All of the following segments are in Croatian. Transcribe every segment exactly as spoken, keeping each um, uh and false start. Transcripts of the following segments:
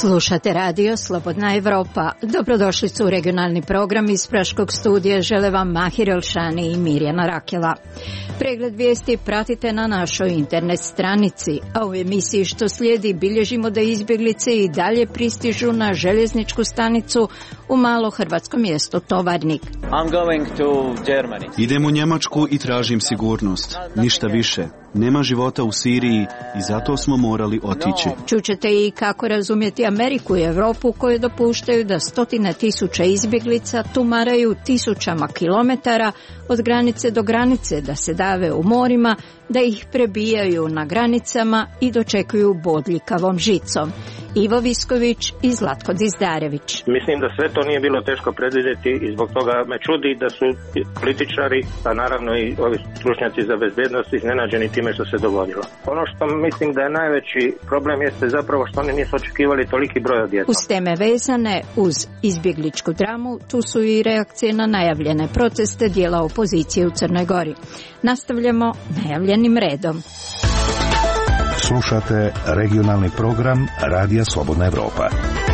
Slušate radio Slobodna Evropa. Dobrodošlicu u regionalni program iz Praškog studija. Žele vam Mahir Elšani i Mirjana Rakela. Pregled vijesti pratite na našoj internet stranici, a u emisiji što slijedi bilježimo da izbjeglice i dalje pristižu na željezničku stanicu u malo hrvatsko mjesto Tovarnik. I'm going to Germany. Idem u Njemačku i tražim sigurnost. Ništa više. Nema života u Siriji i zato smo morali otići. Čućete i kako razumjeti Ameriku i Europu koje dopuštaju da stotine tisuća izbjeglica tumaraju tisućama kilometara od granice do granice, da se dave u morima, da ih prebijaju na granicama i dočekuju bodljikavom žicom. Ivo Visković i Zlatko Dizdarević. Mislim da sve to nije bilo teško predvidjeti i zbog toga me čudi da su političari, a naravno i ovi stručnjaci za bezbednost iznenađeni time što se dogodilo. Ono što mislim da je najveći problem jeste zapravo što oni nisu očekivali toliki broj odjednom. Uz teme vezane uz izbjegličku dramu, tu su i reakcije na najavljene proteste dijela opozicije u Crnoj Gori. Nastavljamo najavljenim redom. Slušate regionalni program Radija Slobodna Evropa.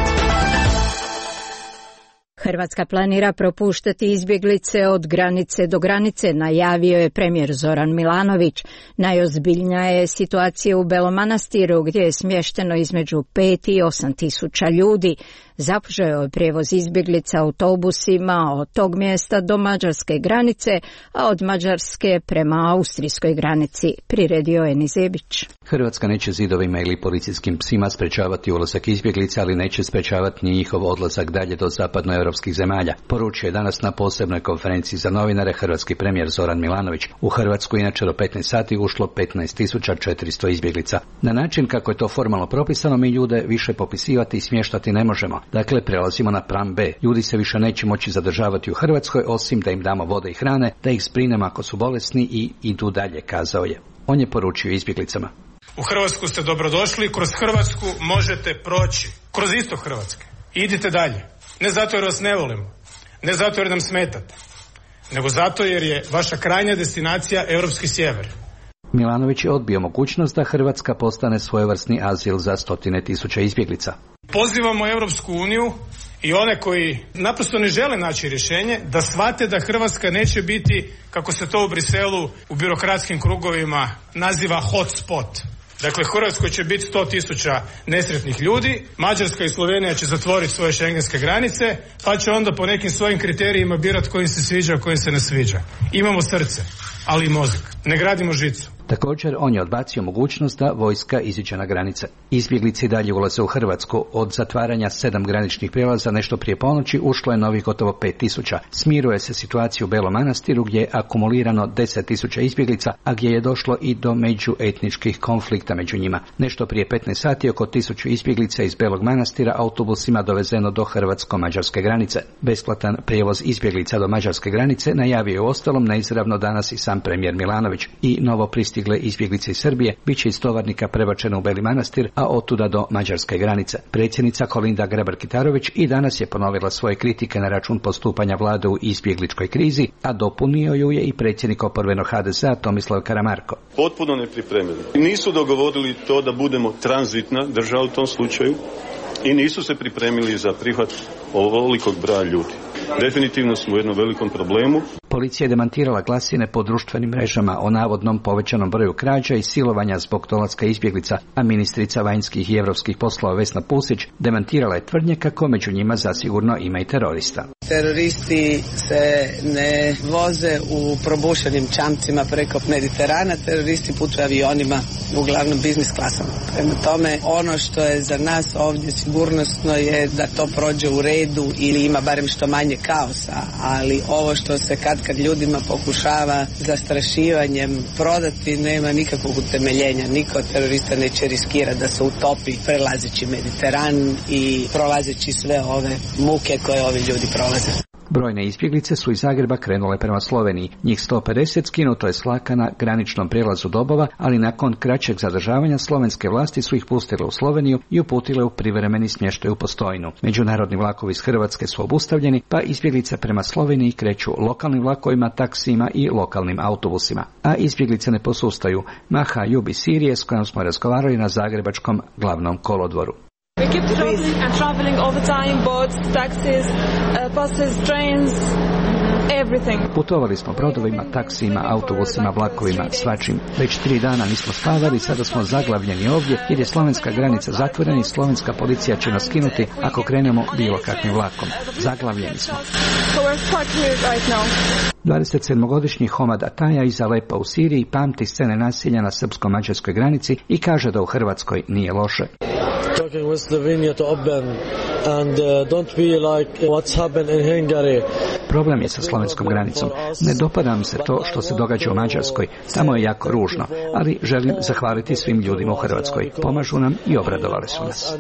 Hrvatska planira propuštati izbjeglice od granice do granice, najavio je premijer Zoran Milanović. Najozbiljnija je situacija u Belom Manastiru gdje je smješteno između pet i osam tisuća ljudi. Započeo je prijevoz izbjeglica autobusima od tog mjesta do mađarske granice, a od Mađarske prema austrijskoj granici, priredio je Nizebić. Hrvatska neće zidovima ili policijskim psima sprečavati ulazak izbjeglica, ali neće sprečavati ni njihov odlazak dalje do zapadnoeuropskih zemalja, poručio je danas na posebnoj konferenciji za novinare hrvatski premijer Zoran Milanović. U Hrvatsku inače do petnaest sati ušlo petnaest tisuća četiristo izbjeglica. Na način kako je to formalno propisano, mi ljude više popisivati i smještati ne možemo. Dakle, prelazimo na plan B. Ljudi se više neće moći zadržavati u Hrvatskoj, osim da im damo vode i hrane, da ih zbrinemo ako su bolesni i idu dalje, kazao je. On je poručio izbjeglicama. U Hrvatsku ste dobrodošli, kroz Hrvatsku možete proći, kroz istok Hrvatske. Idite dalje. Ne zato jer vas ne volimo, ne zato jer nam smetate, nego zato jer je vaša krajnja destinacija europski sjever. Milanović je odbio mogućnost da Hrvatska postane svojevrsni azil za stotine tisuća izbjeglica. Pozivamo Europsku uniju i one koji naprosto ne žele naći rješenje da shvate da Hrvatska neće biti, kako se to u Briselu u birokratskim krugovima naziva hot spot. Dakle, Hrvatskoj će biti sto tisuća nesretnih ljudi, Mađarska i Slovenija će zatvoriti svoje šengenske granice, pa će onda po nekim svojim kriterijima birati koji se sviđa, a koji se ne sviđa. Imamo srce, ali i mozak. Ne gradimo žicu. Također, on je odbacio mogućnost da vojska iziđe na granice. Izbjeglice i dalje ulaze u Hrvatsku. Od zatvaranja sedam graničnih prijelaza nešto prije ponoći ušlo je novih gotovo pet tisuća. Smiruje se situacija u Belom Manastiru gdje je akumulirano deset tisuća izbjeglica, a gdje je došlo i do međuetničkih konflikta među njima. Nešto prije petnaest sati oko tisuću izbjeglica iz Belog Manastira autobusima dovezeno do hrvatsko-mađarske granice. Besplatan prijevoz izbjeglica do mađarske granice najavio je uostalom neizravno danas i sam premijer Milanović. I novo pristigle izbjeglice iz Srbije bit će iz Tovarnika prebačeno u Beli Manastir, a otuda do mađarske granice. Predsjednica Kolinda Grabar-Kitarović i danas je ponovila svoje kritike na račun postupanja vlade u izbjegličkoj krizi, a dopunio ju je i predsjednik oporbenog ha de zea Tomislav Karamarko. Potpuno nepripremljeni. Nisu dogovorili to da budemo tranzitna država u tom slučaju i nisu se pripremili za prihvat ovolikog broja ljudi. Definitivno smo u jednom velikom problemu. Policija je demantirala glasine po društvenim mrežama o navodnom povećanom broju krađa i silovanja zbog dolaska izbjeglica, a ministrica vanjskih i europskih poslova Vesna Pusić demantirala je tvrdnje kako među njima zasigurno ima i terorista. Teroristi se ne voze u probušenim čamcima preko Mediterana, teroristi putuju avionima, uglavnom biznis klasama. Prema tome, ono što je za nas ovdje sigurnosno je da to prođe u redu ili ima barem što manje kaosa, ali ovo što se kad kad ljudima pokušava zastrašivanjem prodati nema nikakvog utemeljenja. Niko od terorista neće riskirati da se utopi prelazeći Mediteran i prolazeći sve ove muke koje ovi ljudi prolaze. Brojne izbjeglice su iz Zagreba krenule prema Sloveniji. Njih sto pedeset skinuto je s vlaka na graničnom prijelazu Dobova, ali nakon kraćeg zadržavanja slovenske vlasti su ih pustile u Sloveniju i uputile u privremeni smještaj u Postojnu. Međunarodni vlakovi iz Hrvatske su obustavljeni, pa izbjeglice prema Sloveniji kreću lokalnim vlakovima, taksijima i lokalnim autobusima. A izbjeglice ne posustaju. Maha Jubi Sirije, s kojom smo razgovarali na zagrebačkom glavnom kolodvoru. We keep traveling and traveling all the time, boats, taxis, uh, buses, trains. Everything. Putovali smo brodovima, taksijima, autobusima, vlakovima, svačim. Već tri dana nismo spavali, sada smo zaglavljeni ovdje jer je slovenska granica zatvorena i slovenska policija će nas skinuti ako krenemo bilo kakvim vlakom. Zaglavljeni smo. dvadesetsedmogodišnji Homad Ataja iz Alepa u Siriji pamti scene nasilja na srpsko-mađarskoj granici i kaže da u Hrvatskoj nije loše. Talking with Slovenia to open and uh, don't be like what's happened in Hungary. Problem je sa slovenskom granicom. Ne dopada mi se to što se događa u Mađarskoj. Tamo je jako ružno, ali želim zahvaliti svim ljudima u Hrvatskoj. Pomažu nam i obradovali su nas.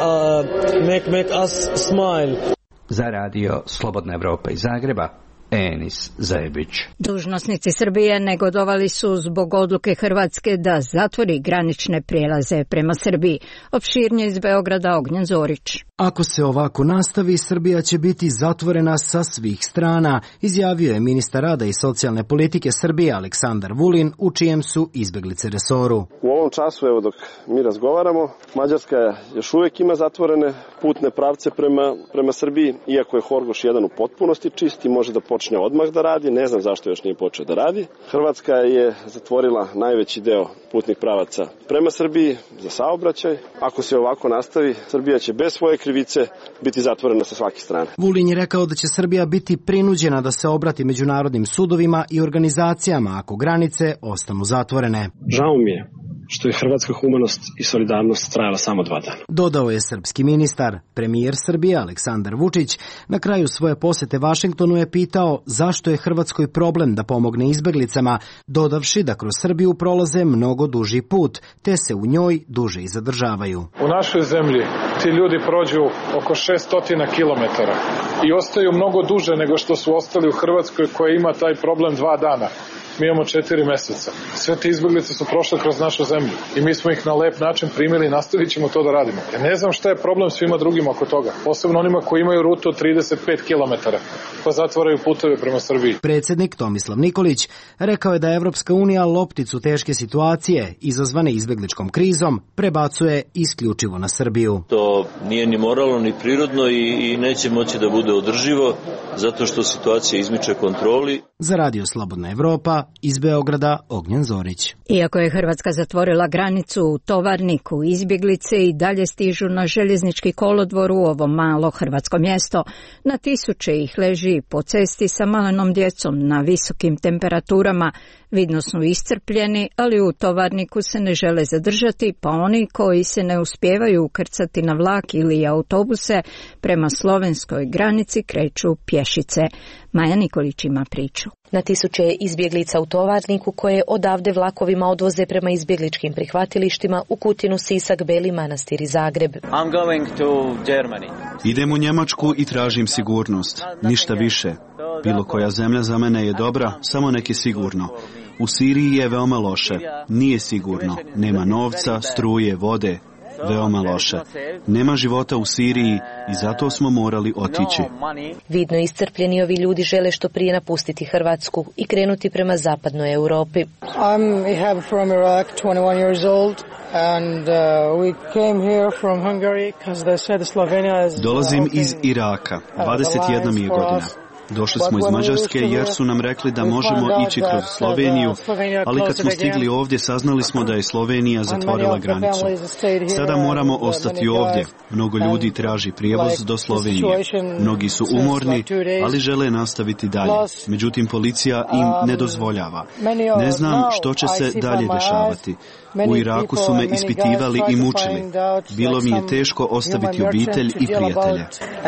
Za radio Slobodna Evropa iz Zagreba, Enis Zajebić. Dužnosnici Srbije negodovali su zbog odluke Hrvatske da zatvori granične prijelaze prema Srbiji. Opširnije iz Beograda Ognjen Zorić. Ako se ovako nastavi, Srbija će biti zatvorena sa svih strana, izjavio je ministar rada i socijalne politike Srbije Aleksandar Vulin, u čijem su izbeglice resoru. U ovom času, evo dok mi razgovaramo, Mađarska još uvijek ima zatvorene putne pravce prema, prema Srbiji, iako je Horgoš jedan u potpunosti čist i može da počne odmah da radi, ne znam zašto još nije počeo da radi. Hrvatska je zatvorila najveći deo putnih pravaca prema Srbiji za saobraćaj. Ako se ovako nastavi, Srbija će bez svoje krivice biti zatvorena sa svake strane. Vulin je rekao da će Srbija biti prinuđena da se obrati međunarodnim sudovima i organizacijama ako granice ostanu zatvorene. Žao mi je što je hrvatska humanost i solidarnost trajala samo dva dana. Dodao je srpski ministar. Premijer Srbije Aleksandar Vučić na kraju svoje posete Vašingtonu je pitao zašto je Hrvatskoj problem da pomogne izbeglicama, dodavši da kroz Srbiju prolaze mnogo duži put, te se u njoj duže i zadržavaju. U našoj zemlji ti ljudi prođu oko šesto kilometara i ostaju mnogo duže nego što su ostali u Hrvatskoj koja ima taj problem dva dana. Mi imamo četiri meseca. Sve te izbeglice su prošle kroz našu zemlju i mi smo ih na lep način primili i nastavit ćemo to da radimo. Ja ne znam šta je problem svima drugima oko toga, posebno onima koji imaju rutu od trideset pet kilometara, pa zatvaraju puteve prema Srbiji. Predsjednik Tomislav Nikolić rekao je da Evropska unija lopticu teške situacije izazvane izbegličkom krizom prebacuje isključivo na Srbiju. To nije ni moralno ni prirodno i, i neće moći da bude održivo zato što situacija izmiče kontroli. Za radio Slobodna Evropa iz Beograda Ognjen Zorić. Iako je Hrvatska zatvorila granicu u Tovarniku, izbjeglice i dalje stižu na željeznički kolodvor u ovo malo hrvatsko mjesto. Na tisuće ih leži po cesti sa malenom djecom na visokim temperaturama. Vidno su iscrpljeni, ali u Tovarniku se ne žele zadržati, pa oni koji se ne uspijevaju ukrcati na vlak ili autobuse prema slovenskoj granici kreću pješice. Maja Nikolić ima priču. Na tisuće je izbjeglica u Tovarniku koje odavde vlakovima odvoze prema izbjegličkim prihvatilištima u Kutinu, Sisak, Beli Manastir i Zagreb. I'm going to Germany. Idem u Njemačku i tražim sigurnost. Ništa više. Bilo koja zemlja za mene je dobra, samo neki sigurno. U Siriji je veoma loše. Nije sigurno. Nema novca, struje, vode. Veoma loše. Nema života u Siriji i zato smo morali otići. Vidno iscrpljeni ovi ljudi žele što prije napustiti Hrvatsku i krenuti prema zapadnoj Europi. I'm Ihab from Iraq, twenty-one years old. And uh, we came here from Hungary because they said Slovenia is Dolazim iz Iraka, dvadeset jedna mi je godina. Došli smo iz Mađarske jer su nam rekli da možemo ići kroz Sloveniju, ali kad smo stigli ovdje saznali smo da je Slovenija zatvorila granicu. Sada moramo ostati ovdje. Mnogo ljudi traži prijevoz do Slovenije. Mnogi su umorni, ali žele nastaviti dalje. Međutim, policija im ne dozvoljava. Ne znam što će se dalje dešavati. U Iraku su me ispitivali i mučili. Bilo mi je teško ostaviti obitelj i prijatelje.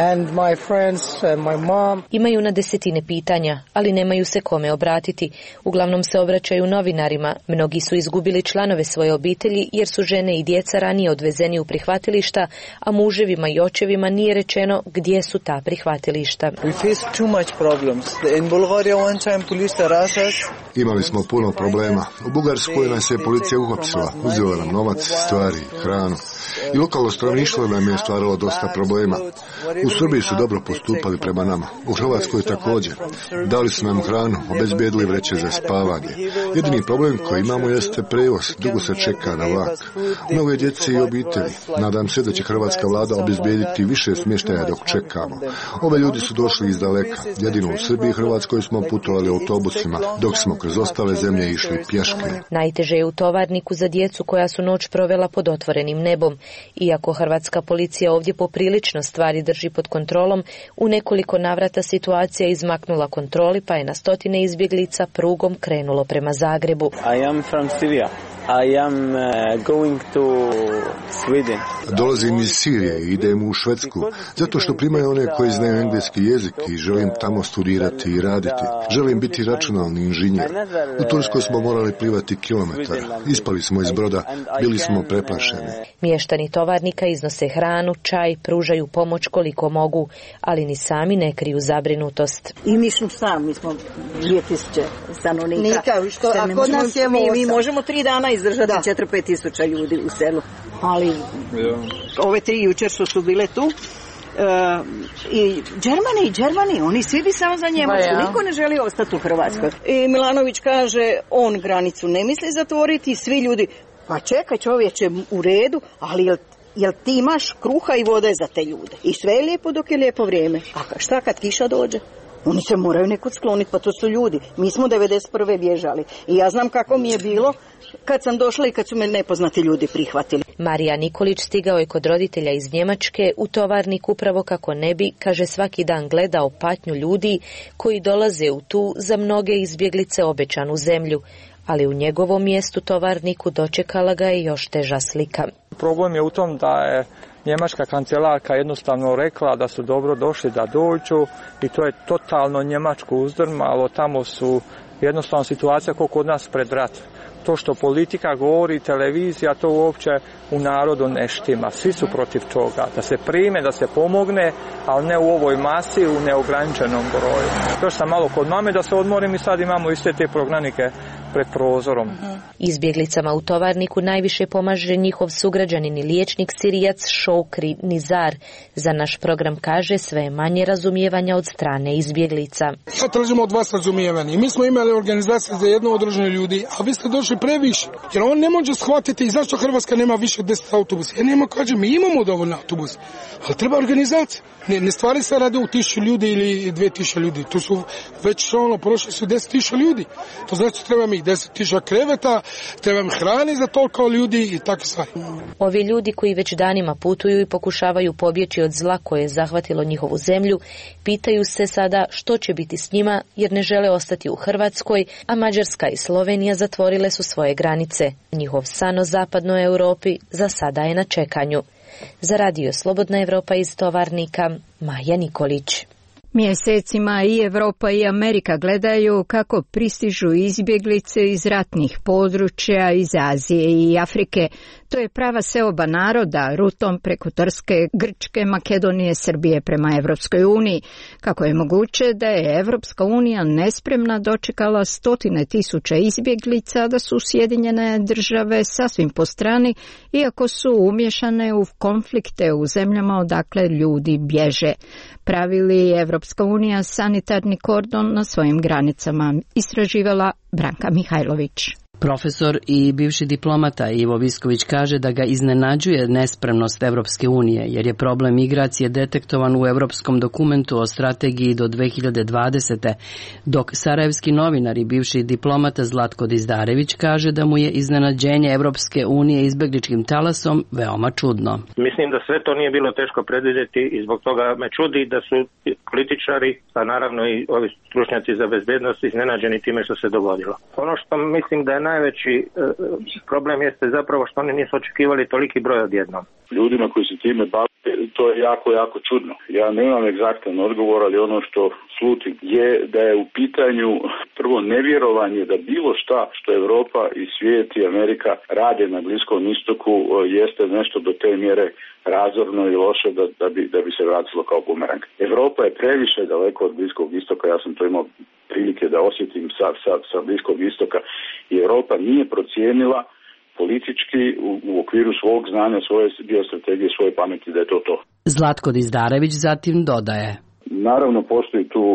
Imaju na desetine pitanja, ali nemaju se kome obratiti. Uglavnom se obraćaju novinarima. Mnogi su izgubili članove svoje obitelji jer su žene i djeca ranije odvezeni u prihvatilišta, a muževima i očevima nije rečeno gdje su ta prihvatilišta. Imali smo puno problema. U Bugarskoj nas je policija uhapsila, uzela nam novac, stvari, hranu. I lokalno stanovništvo nam je stvaralo dosta problema. U Srbiji su dobro postupali prema nama. U Hrvatskoj Hrvatskoj također. Dali su nam hranu, obezbijedili vreće za spavanje. Jedini problem koji imamo jeste prevoz, dugo se čeka na vlak. Mnogo je djece i obitelji. Nadam se da će hrvatska vlada obezbijediti više smještaja dok čekamo. Ove ljudi su došli iz daleka. Jedino u Srbiji i Hrvatskoj smo putovali autobusima, dok smo kroz ostale zemlje išli pješke. Najteže je u Tovarniku za djecu koja su noć provela pod otvorenim nebom. Iako hrvatska policija ovdje poprilično stvari drži pod kontrolom, u nekoliko navrata situacija izmaknula kontroli, pa je na stotine izbjeglica prugom krenulo prema Zagrebu. I am from Syria. I am uh, going to Sweden. Dolazim iz Sirije i idem u Švedsku, zato što primaju one koji znaju engleski jezik i želim tamo studirati i raditi. Želim biti računalni inženjer. U Turskoj smo morali plivati kilometar. Ispali smo iz broda, bili smo preplašeni. Mještani Tovarnika iznose hranu, čaj, pružaju pomoć koliko mogu, ali ni sami ne kriju zabrinutost. I mi smo sami, mi smo dvije tisuće stanovnika. Nika, što, a kod možemo, nas je mi, mi možemo tri dana izdržati četiri pet tisuća ljudi u selu. Ali ja. Ove tri jučer su, su bile tu. Uh, i Germani i Germani, oni svi bi samo za Njemačku, ja. Niko ne želi ostati u Hrvatskoj. I Milanović kaže, on granicu ne misli zatvoriti, svi ljudi, pa čekaj čovječe, u redu, ali jel, jel ti imaš kruha i vode za te ljude? I sve je lijepo dok je lijepo vrijeme. A šta kad kiša dođe? Oni se moraju nekud skloniti, pa to su ljudi. Mi smo devedeset prve bježali i ja znam kako mi je bilo kad sam došla i kad su me nepoznati ljudi prihvatili. Marija Nikolić stigao je kod roditelja iz Njemačke u Tovarnik upravo kako ne bi, kaže, svaki dan gledao patnju ljudi koji dolaze u tu za mnoge izbjeglice obećanu zemlju. Ali u njegovom mjestu Tovarniku dočekala ga je još teža slika. Problem je u tom da je njemačka kancelarka jednostavno rekla da su dobro došli da dođu i to je totalno Njemačku uzdrmalo. Tamo su jednostavno situacija kao kod nas pred rat. To što politika govori, televizija, to uopće u narodu ne štima. Svi su protiv toga. Da se prime, da se pomogne, ali ne u ovoj masi, u neograničenom broju. Još sam malo kod mame da se odmorim i sad imamo iste te prognanike pred prozorom. Izbjeglicama u Tovarniku najviše pomaže njihov sugrađanin i liječnik Sirijac Šoukri Nizar. Za naš program kaže sve manje razumijevanja od strane izbjeglica. Ja tražim od vas razumijevanje. Mi smo imali organizaciju za jedno udruženje ljudi, a vi ste došli previše. Jer on ne može shvatiti zašto Hrvatska nema više od deset autobusa. Ja nema kaže, mi imamo dovoljno autobusa, ali treba organizacija. Ne, ne stvari se rade u tisuću ljudi ili dvije tisuće ljudi. Tu su već ono, prošli su deset tisuća ljudi. To znači treba mi deset tisuća kreveta, treba mi hrane za toliko ljudi i takve stvari. Ovi ljudi koji već danima putuju i pokušavaju pobjeći od zla koje je zahvatilo njihovu zemlju, pitaju se sada što će biti s njima jer ne žele ostati u Hrvatskoj, a Mađarska i Slovenija zatvorile su svoje granice. Njihov san o zapadnoj Europi za sada je na čekanju. Za Radio Slobodna Evropa iz Tovarnika, Maja Nikolić. Mjesecima i Europa i Amerika gledaju kako pristižu izbjeglice iz ratnih područja iz Azije i Afrike. To je prava seoba naroda rutom preko Turske, Grčke, Makedonije, Srbije prema Evropskoj uniji. Kako je moguće da je Evropska unija nespremna dočekala stotine tisuća izbjeglica, da su Sjedinjene države sasvim po strani, iako su umješane u konflikte u zemljama odakle ljudi bježe. Pravi li Evropska unija sanitarni kordon na svojim granicama? Istraživala Branka Mihajlović. Profesor i bivši diplomata Ivo Visković kaže da ga iznenađuje nespremnost Evropske unije, jer je problem migracije detektovan u europskom dokumentu o strategiji do dve hiljade dvadesete. Dok sarajevski novinar i bivši diplomata Zlatko Dizdarević kaže da mu je iznenađenje Evropske unije izbegličkim talasom veoma čudno. Mislim da sve to nije bilo teško predvidjeti i zbog toga me čudi da su političari, a naravno i ovi stručnjaci za bezbednost, iznenađeni time što se dogodilo. Ono što mislim da je najveći e, problem jeste zapravo što oni nisu očekivali toliki broj odjednom. Ljudima koji se time bave, to je jako, jako čudno. Ja nemam egzaktan odgovor, ali ono što slutim je da je u pitanju prvo nevjerovanje da bilo šta što Europa i svijet i Amerika rade na Bliskom istoku jeste nešto do te mjere razorno i loše da, da, bi, da bi se vratilo kao bumerang. Evropa je previše daleko od Bliskog istoka, ja sam to imao prilike da osjetim sa, sa, sa Bliskog istoka i Europa nije procijenila politički u, u okviru svog znanja, svoje biostrategije, svoje pameti da je to to. Zlatko Dizdarević zatim dodaje. Naravno postoji tu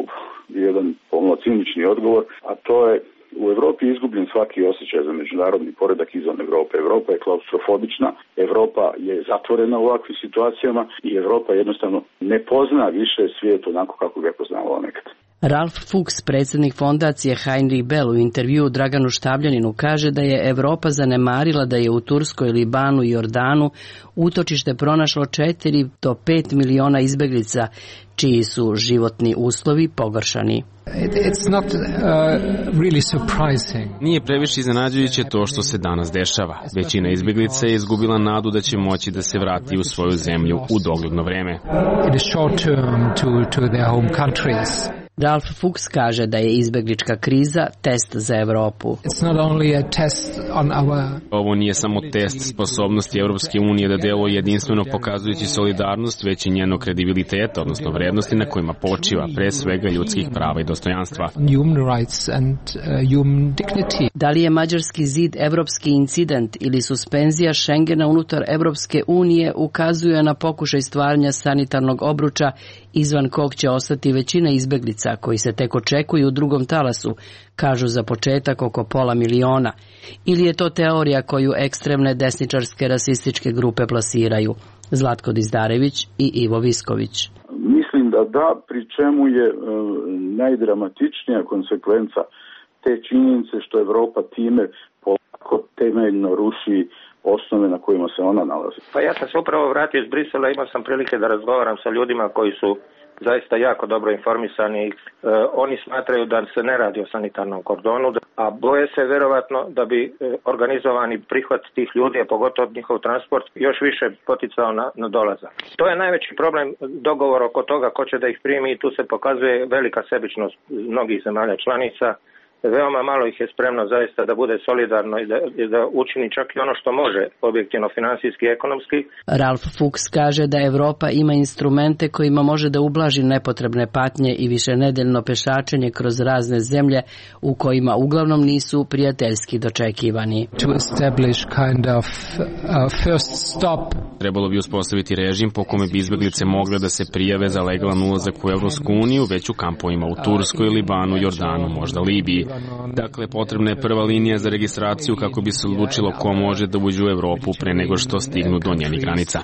jedan pomalo cinični odgovor, a to je u Europi je izgubljen svaki osjećaj za međunarodni poredak izvan Europe. Evropa je klaustrofobična, Evropa je zatvorena u ovakvim situacijama i Evropa jednostavno ne pozna više svijet onako kako ga je poznavala nekad. Ralf Fuchs, predsjednik fondacije Heinrich Bell, u intervjuu Draganu Štabljaninu kaže da je Evropa zanemarila da je u Turskoj, Libanu i Jordanu utočište pronašlo četiri do pet miliona izbeglica, čiji su životni uslovi pogoršani. It's not, uh, really surprising. Nije previše iznenađujuće to što se danas dešava. Većina izbeglica je izgubila nadu da će moći da se vrati u svoju zemlju u dogledno vreme. In the short term to, to their home countries. Ralf Fuchs kaže da je izbeglička kriza test za Evropu. It's not only a test on our... Ovo nije samo test sposobnosti Europske unije da deluje jedinstveno pokazujući solidarnost, već i njeno kredibiliteta, odnosno vrednosti na kojima počiva pre svega ljudskih prava i dostojanstva. Human rights and uh, human dignity. Da li je mađarski zid evropski incident ili suspenzija Schengena unutar Evropske unije ukazuje na pokušaj stvaranja sanitarnog obruča izvan kog će ostati većina izbeglica koji se tek očekuju u drugom talasu, kažu za početak oko pola miliona. Ili je to teorija koju ekstremne desničarske rasističke grupe plasiraju? Zlatko Dizdarević i Ivo Visković. Mislim da da, pri čemu je e, najdramatičnija konsekvenca te činjenice što Evropa time polako temeljno ruši osnove na kojima se ona nalazi. Pa ja sam se upravo vratio iz Brisela, imao sam prilike da razgovaram sa ljudima koji su zaista jako dobro informisani. E, oni smatraju da se ne radi o sanitarnom kordonu, a boje se verovatno da bi e, organizovani prihvat tih ljudi, a pogotovo njihov transport, još više poticao na, na dolazak. To je najveći problem, dogovor oko toga ko će da ih primi i tu se pokazuje velika sebičnost mnogih zemalja članica. Veoma malo ih je spremno zaista da bude solidarno i da, i da učini čak i ono što može objektivno, finansijski i ekonomski. Ralf Fuchs kaže da Evropa ima instrumente kojima može da ublaži nepotrebne patnje i višenedeljno pešačenje kroz razne zemlje u kojima uglavnom nisu prijateljski dočekivani. To establish kind of uh, first stop. Trebalo bi uspostaviti režim po kome bi izbeglice mogle da se prijave za legalan ulazak u Evropsku uniju, već u kampovima u Turskoj, Libanu, Jordanu, možda Libiji. Dakle, potrebna je prva linija za registraciju kako bi se odlučilo ko može da uđe u Evropu pre nego što stignu do njenih granica.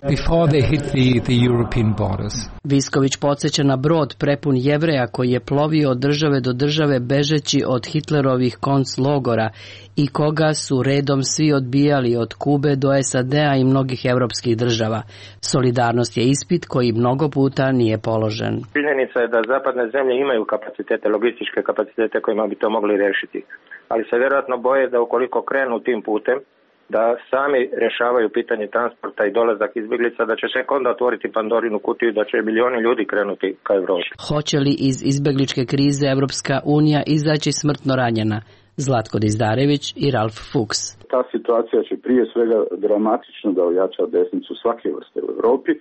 Visković podsjeća na brod prepun Jevreja koji je plovio od države do države bežeći od Hitlerovih konclogora i koga su redom svi odbijali od Kube do S A D-a i mnogih evropskih država. Solidarnost je ispit koji mnogo puta nije položen. Činjenica je da zapadne zemlje imaju kapacitete, logističke kapacitete kojima bi to mogli rešiti. Ali se vjerojatno boje da ukoliko krenu tim putem, da sami rješavaju pitanje transporta i dolazak izbjeglica, da će se onda otvoriti Pandorinu kutiju, da će milioni ljudi krenuti ka Evropi. Hoće li iz izbjegličke krize Evropska unija izaći smrtno ranjena? Zlatko Dizdarević i Ralf Fuchs. Ta situacija će prije svega dramatično da ojača desnicu svake vrste u Evropi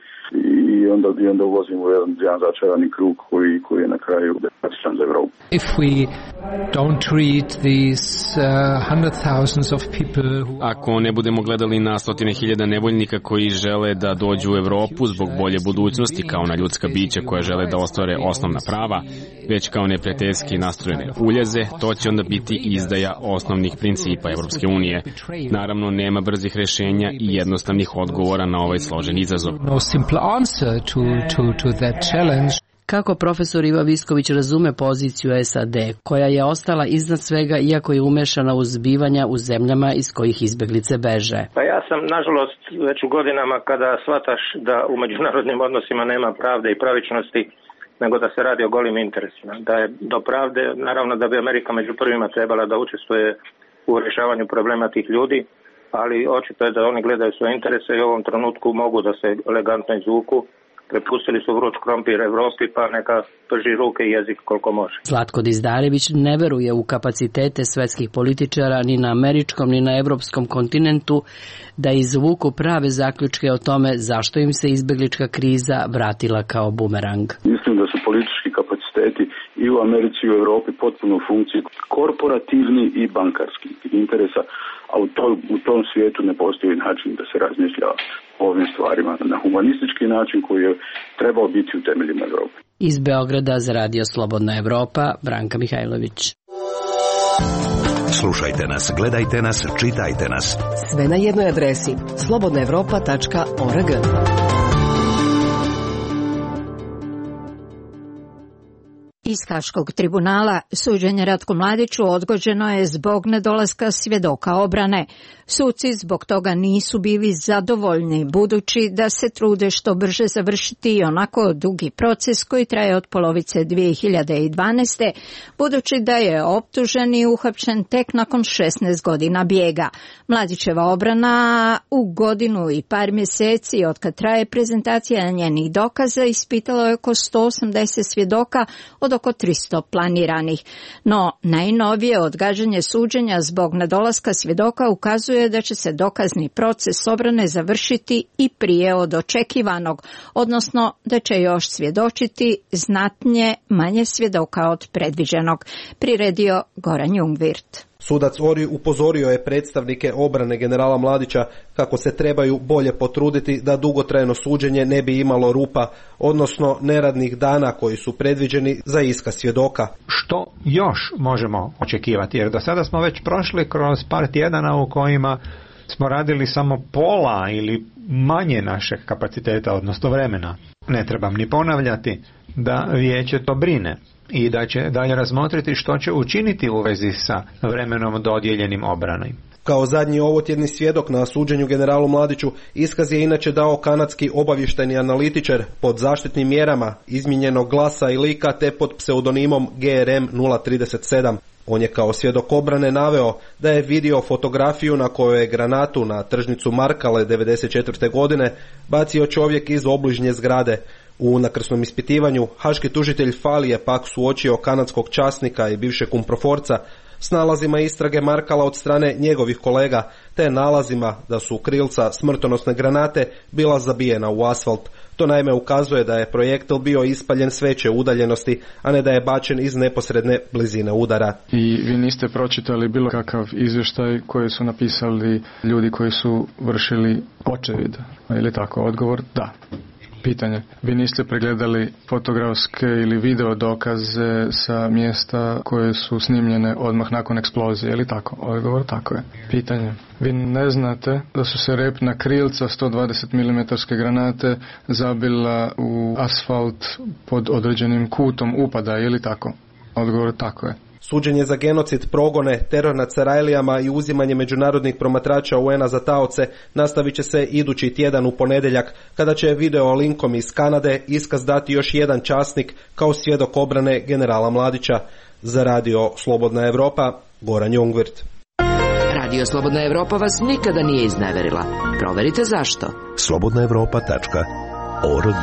i onda, i onda uvozimo jedan, jedan začarani krug koji, koji je na kraju dramatičan za Evropu. If we don't treat these uh, hundred thousands of people who... Ako ne budemo gledali na stotine hiljada nevoljnika koji žele da dođu u Evropu zbog bolje budućnosti kao na ljudska bića koja žele da ostvare osnovna prava, već kao neprijateljski nastrojene uljeze, to će onda biti izdaja osnovnih principa Evropske unije. Naravno, nema brzih rešenja i jednostavnih odgovora na ovaj složen izazov. No simple answer to, to, to that challenge. Kako profesor Ivo Visković razume poziciju S A D, koja je ostala iznad svega iako je umešana u zbivanja u zemljama iz kojih izbeglice beže? Pa ja sam, nažalost, već u godinama kada shvataš da u međunarodnim odnosima nema pravde i pravičnosti, nego da se radi o golim interesima. Da je do pravde, naravno da bi Amerika među prvima trebala da učestvuje u rješavanju problema tih ljudi, ali očito je da oni gledaju svoje interese i u ovom trenutku mogu da se elegantno izvuku. Prepustili su vruć krompir Evropi, pa neka prži ruke i jezik koliko može. Zlatko Dizdarević ne veruje u kapacitete svetskih političara ni na američkom ni na evropskom kontinentu da izvuku prave zaključke o tome zašto im se izbeglička kriza vratila kao bumerang. Mislim da su politički kapaciteti i u Americi i u Evropi potpuno u funkciji korporativni i bankarski interesa, a u, to, u tom svijetu ne postoji način da se razmišlja ovim stvarima na humanistički način koji je trebao biti u temeljima Evrope. Iz Beograda za Radio Slobodna Evropa, Branka Mihajlović. Slušajte nas, gledajte nas, čitajte nas. Sve na jednoj adresi slobodna evropa tačka org. Iz Haškog tribunala suđenje Ratku Mladiću odgođeno je zbog nedolaska svjedoka obrane. Suci zbog toga nisu bili zadovoljni, budući da se trude što brže završiti i onako dugi proces koji traje od polovice dvije hiljade dvanaeste. budući da je optuženi uhapšen tek nakon šesnaest godina bijega. Mladićeva obrana u godinu i par mjeseci od kad traje prezentacija njenih dokaza ispitalo je oko sto osamdeset svjedoka od oko tristo planiranih. No, najnovije odgađanje suđenja zbog nedolaska svjedoka ukazuje da će se dokazni proces obrane završiti i prije od očekivanog, odnosno da će još svjedočiti znatnije manje svjedoka od predviđenog, priredio Goran Jungwirth. Sudac Ori upozorio je predstavnike obrane generala Mladića kako se trebaju bolje potruditi da dugotrajno suđenje ne bi imalo rupa, odnosno neradnih dana koji su predviđeni za iskaz svjedoka. Što još možemo očekivati? Jer do sada smo već prošli kroz par tjedana u kojima smo radili samo pola ili manje našeg kapaciteta, odnosno vremena. Ne trebam ni ponavljati da vijeće to brine i da će dalje razmotriti što će učiniti u vezi sa vremenom dodijeljenim obrani. Kao zadnji ovotjedni svjedok na suđenju generalu Mladiću iskaz je inače dao kanadski obavještajni analitičar pod zaštitnim mjerama izmijenjenog glasa i lika te pod pseudonimom G R M nula trideset sedam. On je kao svjedok obrane naveo da je vidio fotografiju na kojoj je granatu na tržnicu Markale devedeset četvrte godine bacio čovjek iz obližnje zgrade. U nakrsnom ispitivanju haški tužitelj Fali je pak suočio kanadskog časnika i bivšeg umproforca s nalazima istrage Markala od strane njegovih kolega, te nalazima da su krilca smrtonosne granate bila zabijena u asfalt. To naime ukazuje da je projektil bio ispaljen s veće udaljenosti, a ne da je bačen iz neposredne blizine udara. I vi niste pročitali bilo kakav izvještaj koji su napisali ljudi koji su vršili očevid, ili tako? Odgovor da. Pitanje. Vi niste pregledali fotografske ili video dokaze sa mjesta koje su snimljene odmah nakon eksplozije, ili tako? Odgovor tako je. Pitanje. Vi ne znate da su se repna krilca sto dvadeset milimetra granate zabila u asfalt pod određenim kutom upada, ili tako? Odgovor tako je. Suđenje za genocid, progone, teror nad Sarajlijama i uzimanje međunarodnih promatrača U N-a za taoce nastavit će se idući tjedan u ponedjeljak, kada će video linkom iz Kanade iskaz dati još jedan časnik kao svjedok obrane generala Mladića. Za Radio Slobodna Evropa, Goran Jungwirth. Radio Slobodna Evropa vas nikada nije izneverila. Proverite zašto. slobodna evropa tačka org.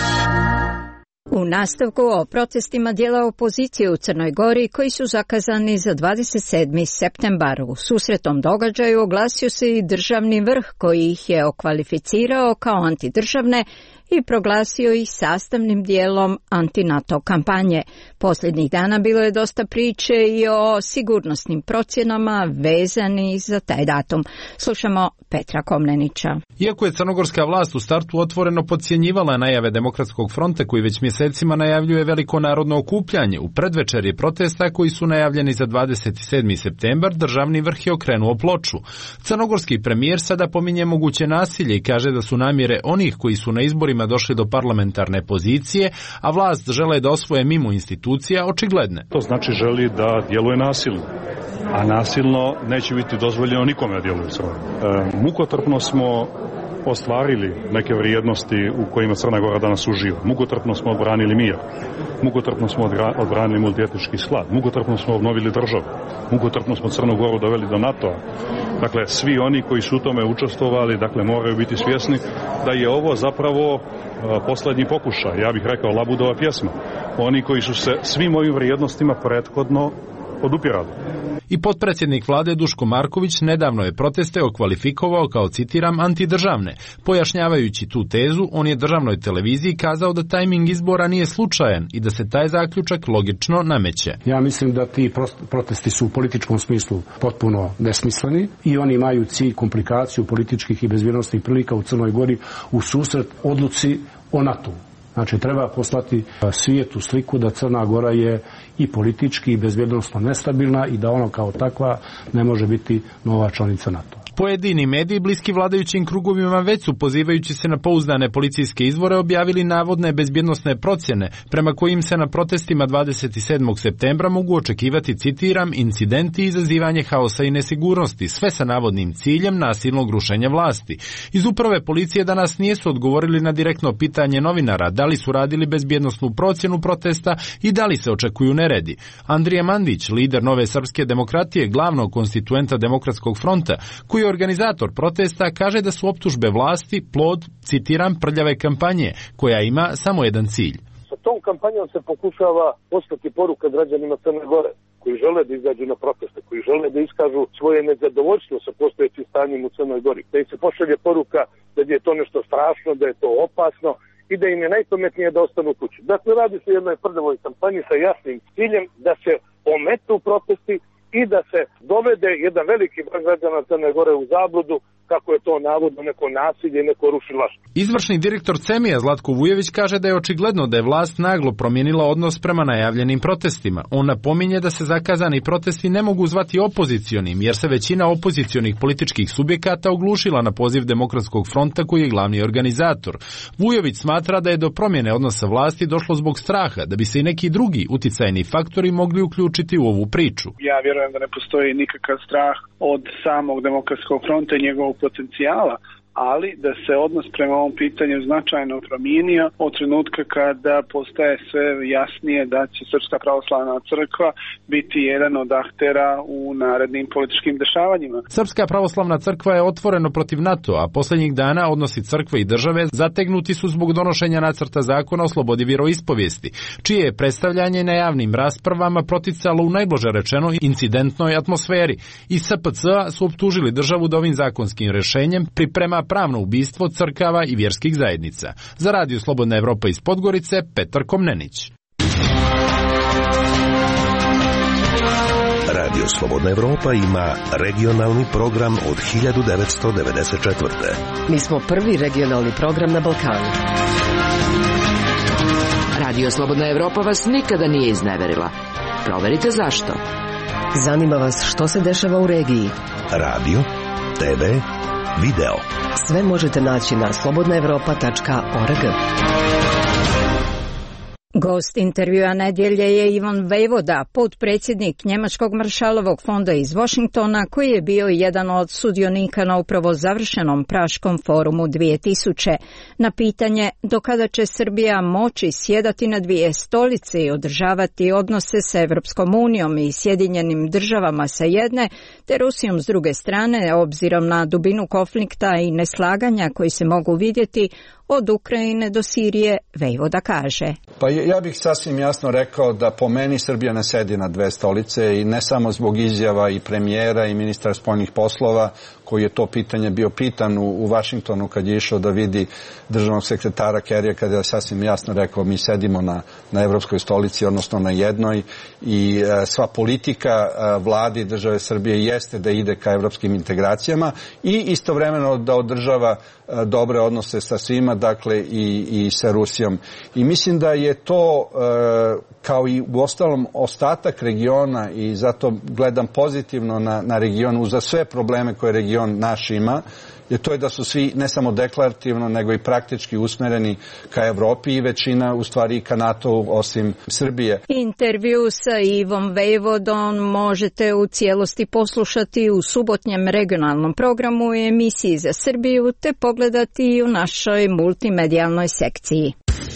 U nastavku o protestima dijela opozicije u Crnoj Gori koji su zakazani za dvadeset sedmi septembar. U susretnom događaju oglasio se i državni vrh koji ih je okvalificirao kao antidržavne i proglasio ih sastavnim dijelom anti-NATO kampanje. Posljednjih dana bilo je dosta priče i o sigurnosnim procjenama vezani za taj datum. Slušamo Petra Komnenića. Iako je crnogorska vlast u startu otvoreno podcjenjivala najave Demokratskog fronta koji već mjesecima najavljuje veliko narodno okupljanje, u predvečerje protesta koji su najavljeni za dvadeset sedmi septembar, državni vrh je okrenuo ploču. Crnogorski premijer sada pominje moguće nasilje i kaže da su namjere onih koji su na izborima došli do parlamentarne pozicije, a vlast žele da osvoje mimo institucija, očigledne. To znači želi da djeluje nasilno, a nasilno neće biti dozvoljeno nikome da djeluje s ovim. E, mukotrpno smo ostvarili neke vrijednosti u kojima Crna Gora danas uživa. Mukotrpno smo odbranili mir. Mukotrpno smo odbranili multietnički sklad. Mukotrpno smo obnovili državu. Mukotrpno smo Crnu Goru doveli do NATO-a. Dakle, svi oni koji su u tome učestvovali, dakle, moraju biti svjesni da je ovo zapravo posljednji pokušaj. Ja bih rekao Labudova pjesma. Oni koji su se svim ovim vrijednostima prethodno odupirali. I potpredsjednik vlade Duško Marković nedavno je proteste okvalifikovao kao, citiram, antidržavne. Pojašnjavajući tu tezu, on je državnoj televiziji kazao da tajming izbora nije slučajan i da se taj zaključak logično nameće. Ja mislim da ti protesti su u političkom smislu potpuno besmisleni i oni imaju cilj komplikaciju političkih i bezbjednosnih prilika u Crnoj Gori u susret odluci o NATO. Znači, treba poslati svijetu sliku da Crna Gora je i politički i bezbjednosno nestabilna i da ono kao takva ne može biti nova članica NATO. Pojedini mediji bliski vladajućim krugovima već su, pozivajući se na pouzdane policijske izvore, objavili navodne bezbjednosne procjene prema kojim se na protestima dvadeset sedmog septembra mogu očekivati, citiram, incidenti i izazivanje haosa i nesigurnosti, sve sa navodnim ciljem nasilnog rušenja vlasti. Iz uprave policije danas nisu odgovorili na direktno pitanje novinara da li su radili bezbjednosnu procjenu protesta i da li se očekuju neredi. Andrija Mandić, lider Nove srpske demokratije, glavnog konstituenta Demokratskog fronta, koji organizator protesta, kaže da su optužbe vlasti plod, citiram, prljave kampanje, koja ima samo jedan cilj. Sa tom kampanjom se pokušava poslati poruka građanima Crne Gore, koji žele da izađu na proteste, koji žele da iskažu svoje nezadovoljstvo sa postojećim stanjem u Crnoj Gori. Da im se pošalje poruka da je to nešto strašno, da je to opasno i da im je najpametnije da ostanu kući. Dakle, radi se o jednoj prdavoj kampanji sa jasnim ciljem da se ometu protesti i da se dovede jedan veliki broj građana Crne Gore u zabludu kako je to navodno neko nasilje i neko rušilaštvo. Izvršni direktor Cemija Zlatko Vujović kaže da je očigledno da je vlast naglo promijenila odnos prema najavljenim protestima. On napominje da se zakazani protesti ne mogu zvati opozicionim, jer se većina opozicionih političkih subjekata oglušila na poziv Demokratskog fronta koji je glavni organizator. Vujović smatra da je do promjene odnosa vlasti došlo zbog straha, da bi se i neki drugi uticajni faktori mogli uključiti u ovu priču. Ja vjerujem da ne postoji nikakav strah od samog Demokratskog fronta i njegovog potencijala, ali da se odnos prema ovom pitanju značajno promijenio od trenutka kada postaje sve jasnije da će Srpska pravoslavna crkva biti jedan od aktera u narednim političkim dešavanjima. Srpska pravoslavna crkva je otvoreno protiv NATO, a posljednjih dana odnosi crkve i države zategnuti su zbog donošenja nacrta zakona o slobodi vjeroispovijesti, čije je predstavljanje na javnim raspravama proticalo u najblaže rečeno incidentnoj atmosferi. Iz S P C-a su optužili državu da ovim zakonskim rješenjem priprema pravno ubistvo crkava i vjerskih zajednica. Za Radio Slobodna Evropa iz Podgorice, Petar Komnenić. Radio Slobodna Evropa ima regionalni program od hiljadu devetsto devedeset četvrte. Mi smo prvi regionalni program na Balkanu. Radio Slobodna Evropa vas nikada nije izneverila. Proverite zašto. Zanima vas što se dešava u regiji. Radio, te ve, video. Sve možete naći na slobodna evropa tačka org. Gost intervjua nedjelje je Ivan Vejvoda, potpredsjednik Njemačkog maršalovog fonda iz Washingtona, koji je bio jedan od sudionika na upravo završenom Praškom forumu dvije tisuće. Na pitanje do kada će Srbija moći sjedati na dvije stolice i održavati odnose sa Evropskom unijom i Sjedinjenim državama sa jedne, te Rusijom s druge strane, obzirom na dubinu konflikta i neslaganja koji se mogu vidjeti od Ukrajine do Sirije, Vejvoda kaže. Pa ja bih sasvim jasno rekao da po meni Srbija ne sedi na dve stolice i ne samo zbog izjava i premijera i ministra spoljnih poslova koji je to pitanje bio pitan u, u Vašingtonu kad je išao da vidi državnog sekretara Kerrya kada je sasvim jasno rekao mi sedimo na, na evropskoj stolici, odnosno na jednoj i e, sva politika e, vladi države Srbije jeste da ide ka evropskim integracijama i istovremeno da održava e, dobre odnose sa svima, dakle i, i sa Rusijom. I mislim da je to e, kao i u ostalom ostatak regiona i zato gledam pozitivno na, na region uza sve probleme koje region naš ima, je to je da su svi ne samo deklarativno nego i praktički usmereni ka Evropi i većina u stvari ka NATO osim Srbije. Intervju sa Ivom Vejvodom možete u cijelosti poslušati u subotnjem regionalnom programu i emisiji za Srbiju te pogledati i u našoj multimedijalnoj sekciji.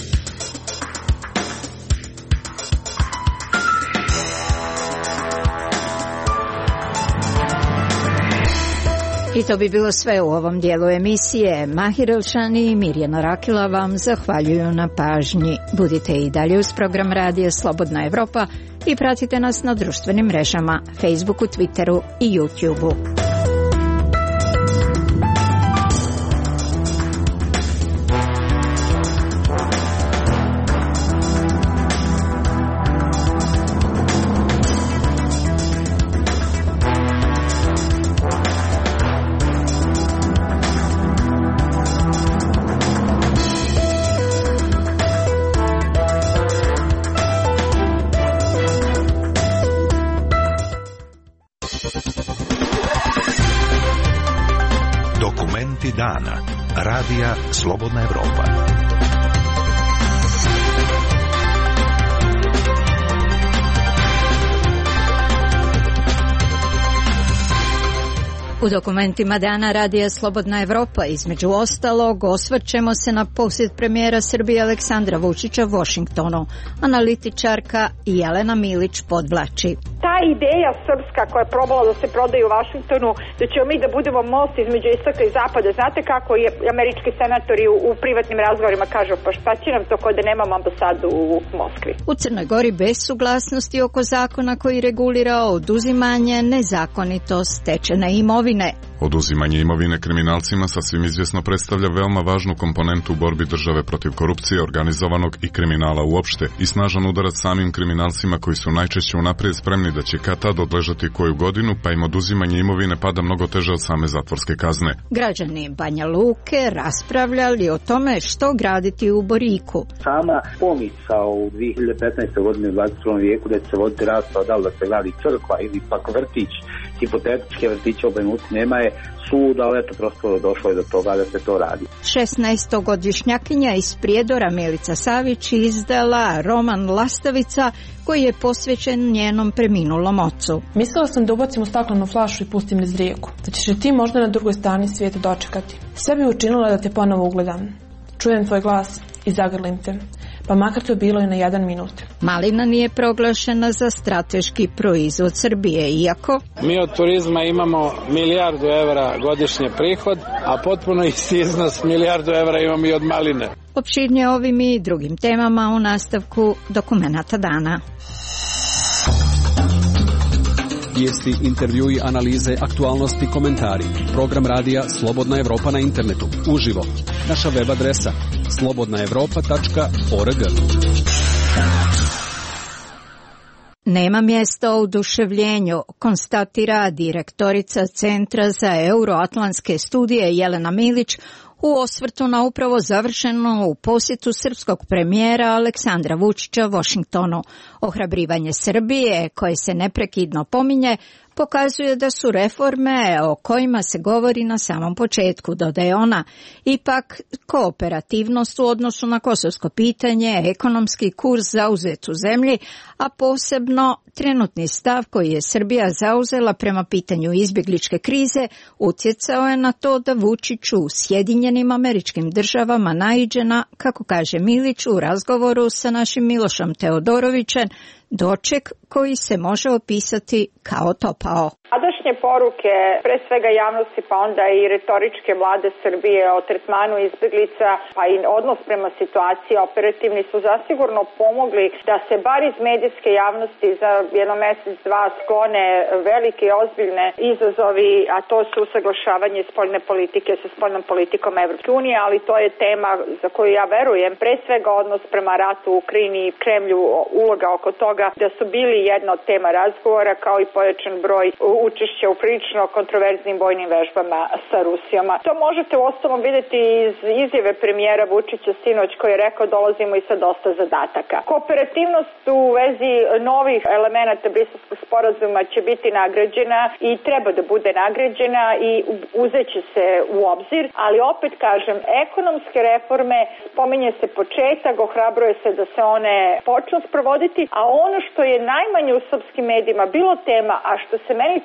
I to bi bilo sve u ovom dijelu emisije. Mahir Elšani i Mirjana Rakila vam zahvaljuju na pažnji. Budite i dalje uz program Radija Slobodna Evropa. i pratite nas na društvenim mrežama Facebooku, Twitteru i YouTubeu. Dana. Radija Slobodna Evropa. U dokumentima dana Radija Slobodna Evropa između ostalog osvrćemo se na posjet premijera Srbije Aleksandra Vučića Washingtonu. Analitičarka Jelena Milić podvlači. Ta ideja srpska koja je probala da se prodaje u Vašingtonu, da ćemo mi da budemo most između istoka i zapada, znate kako je američki senatori u, u privatnim razgovorima kažu, pa šta će nam to ko da nemamo ambasadu u Moskvi? U Crnoj Gori bez suglasnosti oko zakona koji regulira oduzimanje nezakonito stečene imovine. Oduzimanje imovine kriminalcima sasvim izvjesno predstavlja veoma važnu komponentu u borbi države protiv korupcije, organizovanog i kriminala uopšte i snažan udarac samim kriminalcima koji su najčešće unaprijed spremni da će kad tad odležati koju godinu, pa im oduzimanje imovine pada mnogo teže od same zatvorske kazne. Građani Banja Luke raspravljali o tome što graditi u Boriku. Sama pomisao u dvije hiljade petnaestoj godine u dvadeset prvom vijeku da će se voditi rasprava da li da se gradi crkva ili pak vrtić, hipotetičke vrtiće u Banja Luci nema je sud, ali eto prosto došlo je do toga da se to radi. šesnaestogodišnjakinja iz Prijedora Milica Savić izdala roman Lastavica koji je posvećen njenom preminulom ocu. Mislila sam da ubacim u staklenu flašu i pustim niz rijeku, da ćeš i ti možda na drugoj strani svijeta dočekati. Sve bi učinila da te ponovo ugledam. Čujem tvoj glas i zagrlim te, pa makar to bilo i na jedan minut. Malina nije proglašena za strateški proizvod Srbije, iako mi od turizma imamo milijardu evra godišnje prihod, a potpuno isti iznos milijardu evra imamo i od maline. Opširnije ovim i drugim temama u nastavku dokumenata dana. Vijesti, intervjui, analize, aktualnosti, komentari. Program radija Slobodna Evropa na internetu. Uživo. Naša web adresa slobodna evropa tačka org. Nema mjesta oduševljenju, konstatira direktorica Centra za euroatlantske studije Jelena Milić u osvrtu na upravo završenu u posjetu srpskog premijera Aleksandra Vučića Washingtonu. Ohrabrivanje Srbije, koje se neprekidno pominje, pokazuje da su reforme o kojima se govori na samom početku, dodaje ona, ipak kooperativnost u odnosu na kosovsko pitanje, ekonomski kurs zauzet u zemlji, a posebno trenutni stav koji je Srbija zauzela prema pitanju izbjegličke krize utjecao je na to da Vučić u Sjedinjenim Američkim Državama naiđe na, kako kaže Milić u razgovoru sa našim Milošom Teodorovićem, doček koji se može opisati kao topao. Sadašnje poruke, pre svega javnosti, pa onda i retoričke vlade Srbije o tretmanu izbjeglica, pa i odnos prema situaciji operativni su zasigurno pomogli da se bar iz medijske javnosti za jedno mjesec, dva sklone velike i ozbiljne izazovi, a to su usaglašavanje spoljne politike sa spoljnom politikom Evropske unije, ali to je tema za koju ja verujem, pre svega odnos prema ratu u Ukrajini i Kremlju, uloga oko toga, da su bili jedna od tema razgovora, kao i pojačan broj učešća u prilično kontroverznim vojnim vežbama sa Rusijom. To možete uostalom vidjeti iz izjave premijera Vučića sinoć koji je rekao dolazimo i sa dosta zadataka. Kooperativnost u vezi novih elemenata Briselskog sporazuma će biti nagrađena i treba da bude nagrađena i uzeće se u obzir, ali opet kažem, ekonomske reforme, spominje se početak, ohrabruje se da se one počnu sprovoditi, a ono što je najmanje u srpskim medijima bilo tema, a što se meni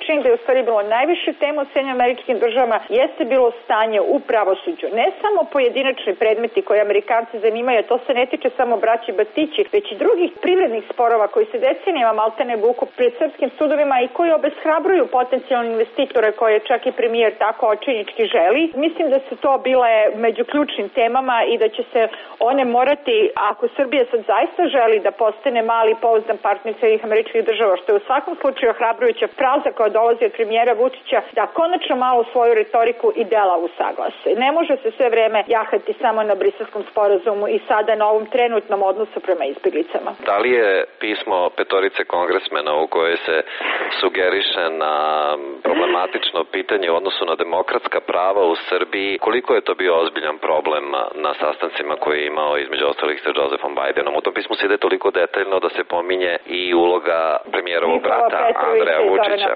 čini da je u stvari bilo najviše tema u Sjedinjenim Američkim Državama, jeste bilo stanje u pravosuđu. Ne samo pojedinačni predmeti koji Amerikanci zanimaju, to se ne tiče samo braći Bastići, već i drugih privrednih sporova koji se decenijama maltene vuku pred srpskim sudovima i koji obeshrabruju potencijalne investitore koje čak i premijer tako očinički želi. Mislim da su to bile među ključnim temama i da će se one morati, ako Srbija sad zaista želi da postane mali pouzdan partner Sjedinjenih Američkih Država, što je u svakom slučaju ohrabrujuća fraza koja dolazi od premijera Vučića, da konačno malo svoju retoriku i dela usaglase. Ne može se sve vreme jahati samo na Briselskom sporazumu i sada na ovom trenutnom odnosu prema izbjeglicama. Da li je pismo petorice kongresmena u kojoj se sugeriše na problematično pitanje u odnosu na demokratska prava u Srbiji, koliko je to bio ozbiljan problem na sastancima koje je imao između ostalih sa Josefom Bidenom? U tom pismu se ide toliko detaljno da se pominje i uloga premijerovog brata Andreja Vučića.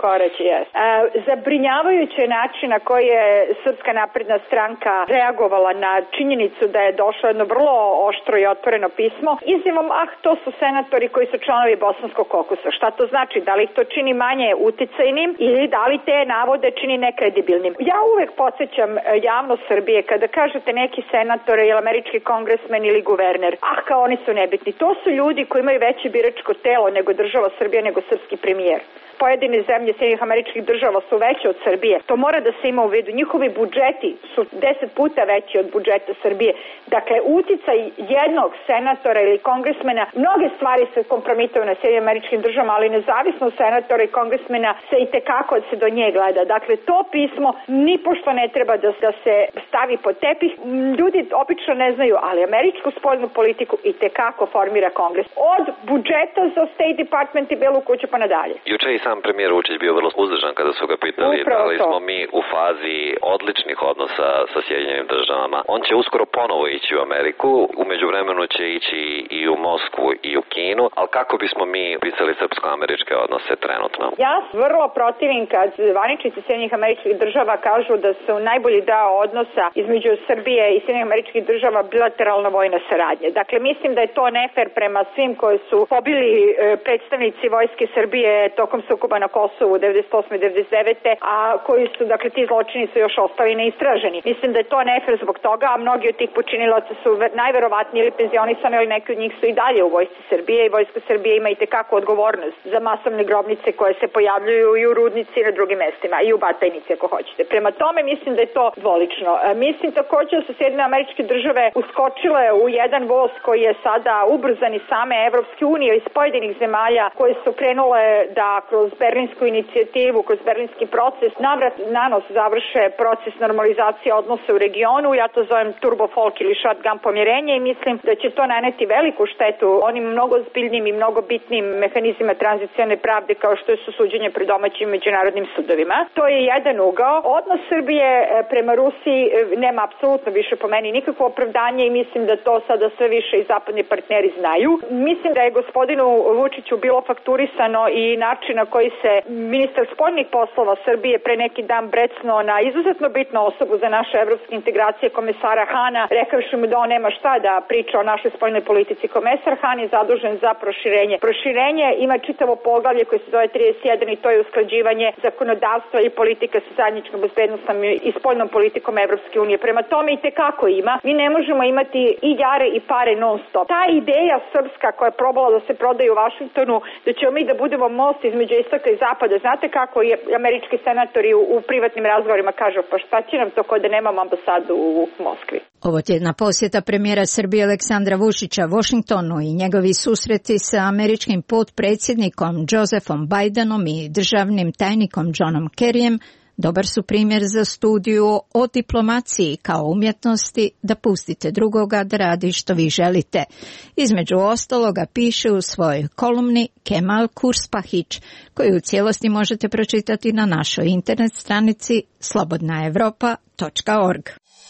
Zabrinjavajući način na koji je Srpska napredna stranka reagovala na činjenicu da je došlo jedno vrlo oštro i otvoreno pismo izjavom, ah, to su senatori koji su članovi Bosanskog kokusa. Šta to znači? Da li to čini manje uticajnim ili da li te navode čini nekredibilnim? Ja uvek podsjećam javnost Srbije kada kažete neki senator ili američki kongresmen ili guverner, ah, kao oni su nebitni. To su ljudi koji imaju veće biračko telo nego država Srbija, nego srpski premijer. Pojedine zemlje Sjedinjenih Američkih Država su veće od Srbije. To mora da se ima u vidu. Njihovi budžeti su deset puta veći od budžeta Srbije. Dakle, uticaj jednog senatora ili kongresmena, mnoge stvari se kompromituju na Sjedinjenim Američkim Državama, ali nezavisno senatora i kongresmena se i tekako se do nje gleda. Dakle, to pismo nipošto ne treba da, da se stavi pod tepih. Ljudi obično ne znaju, ali američku spoljnu politiku i tekako formira kongres. Od budžeta za State Department i Belu kuću pa nadalje. Juče i sam premijer Vučić bio vrlo uzdržan kada su ga pitali Upravo da li to. smo mi u fazi odličnih odnosa sa Sjedinjenim Državama. On će uskoro ponovo ići u Ameriku, u međuvremenu će ići i u Moskvu i u Kinu, ali kako bismo mi pisali srpsko-američke odnose trenutno? Ja vrlo protivim kad zvaničnici Sjedinjenih Američkih Država kažu da su najbolji deo odnosa između Srbije i Sjedinjenih Američkih Država bilateralna vojna saradnja. Dakle, mislim da je to nefer prema svim koji su pobili predstavnici vojske Srbije tokom sukoba na Kosovu devedeset osme i devedeset devete a koji su, dakle, ti zločini su još ostali neistraženi. Mislim da je to nefer zbog toga, a mnogi od tih počinilaca su najverovatnije ili penzionisani, ali neki od njih su i dalje u vojsci Srbije i vojska Srbije ima i tekako odgovornost za masovne grobnice koje se pojavljuju i u Rudnici i na drugim mestima, i u Batajnici ako hoćete. Prema tome mislim da je to dvolično. Mislim također da su Sjedinjene Američke Države uskočile u jedan voz koji je sada ubrzan iz same Evropske unije iz pojedinih zemalja koje su krenule da kroz berlinsku inicijativu, kroz berlinski proces navrat nanos završe proces normalizacije odnosa u regionu. Ja to zovem turbo folk ili shotgun pomjerenje i mislim da će to naneti veliku štetu onim mnogo zbiljnim i mnogo bitnim mehanizmima tranzicione pravde kao što su suđenje pred domaćim međunarodnim sudovima. To je jedan ugao. Odnos Srbije prema Rusiji nema apsolutno više po meni nikakvo opravdanje i mislim da to sada sve više i zapadni partneri znaju. Mislim da je gospodinu Vučiću bilo fakturisano i način na koji se ministar spoljnih poslova Srbije pre neki dan brecnuo na izuzetno bitnu osobu za naše evropske integracije, komesara Hana, rekavši mu da on nema šta da priča o našoj spoljnoj politici. Komesar Han je zadužen za proširenje. Proširenje ima čitavo poglavlje koje se zove trideset jedan i to je usklađivanje zakonodavstva i politika sa zajedničkom bezbednosnom i spoljnom politikom Evropske unije. Prema tome i tekako ima. Mi ne možemo imati i jare i pare non stop. Ta ideja srpska koja je probala da se prodaje u Vašingtonu, da ćemo mi da budemo most između istoka i zapada. Znate kako je američki senatori u, u privatnim razgovorima kažu, pa šta će nam to ko da nemamo ambasadu u Moskvi? Ovo tjedna posjeta premijera Srbije Aleksandra Vučića Washingtonu i njegovi susreti sa američkim potpredsjednikom Josefom Bidenom i državnim tajnikom Johnom Kerryjem dobar su primjer za studiju o diplomaciji kao umjetnosti da pustite drugoga da radi što vi želite. Između ostaloga piše u svojoj kolumni Kemal Kurspahić, koju u cijelosti možete pročitati na našoj internet stranici slobodna evropa tačka org.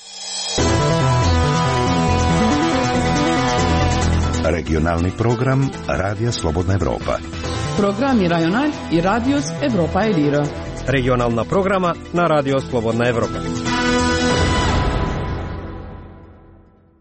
Regionalni program Radija Slobodna Evropa. Programi Rajonal i Radios Evropa Elira. Regionalna programa na Radio Slobodna Evropa.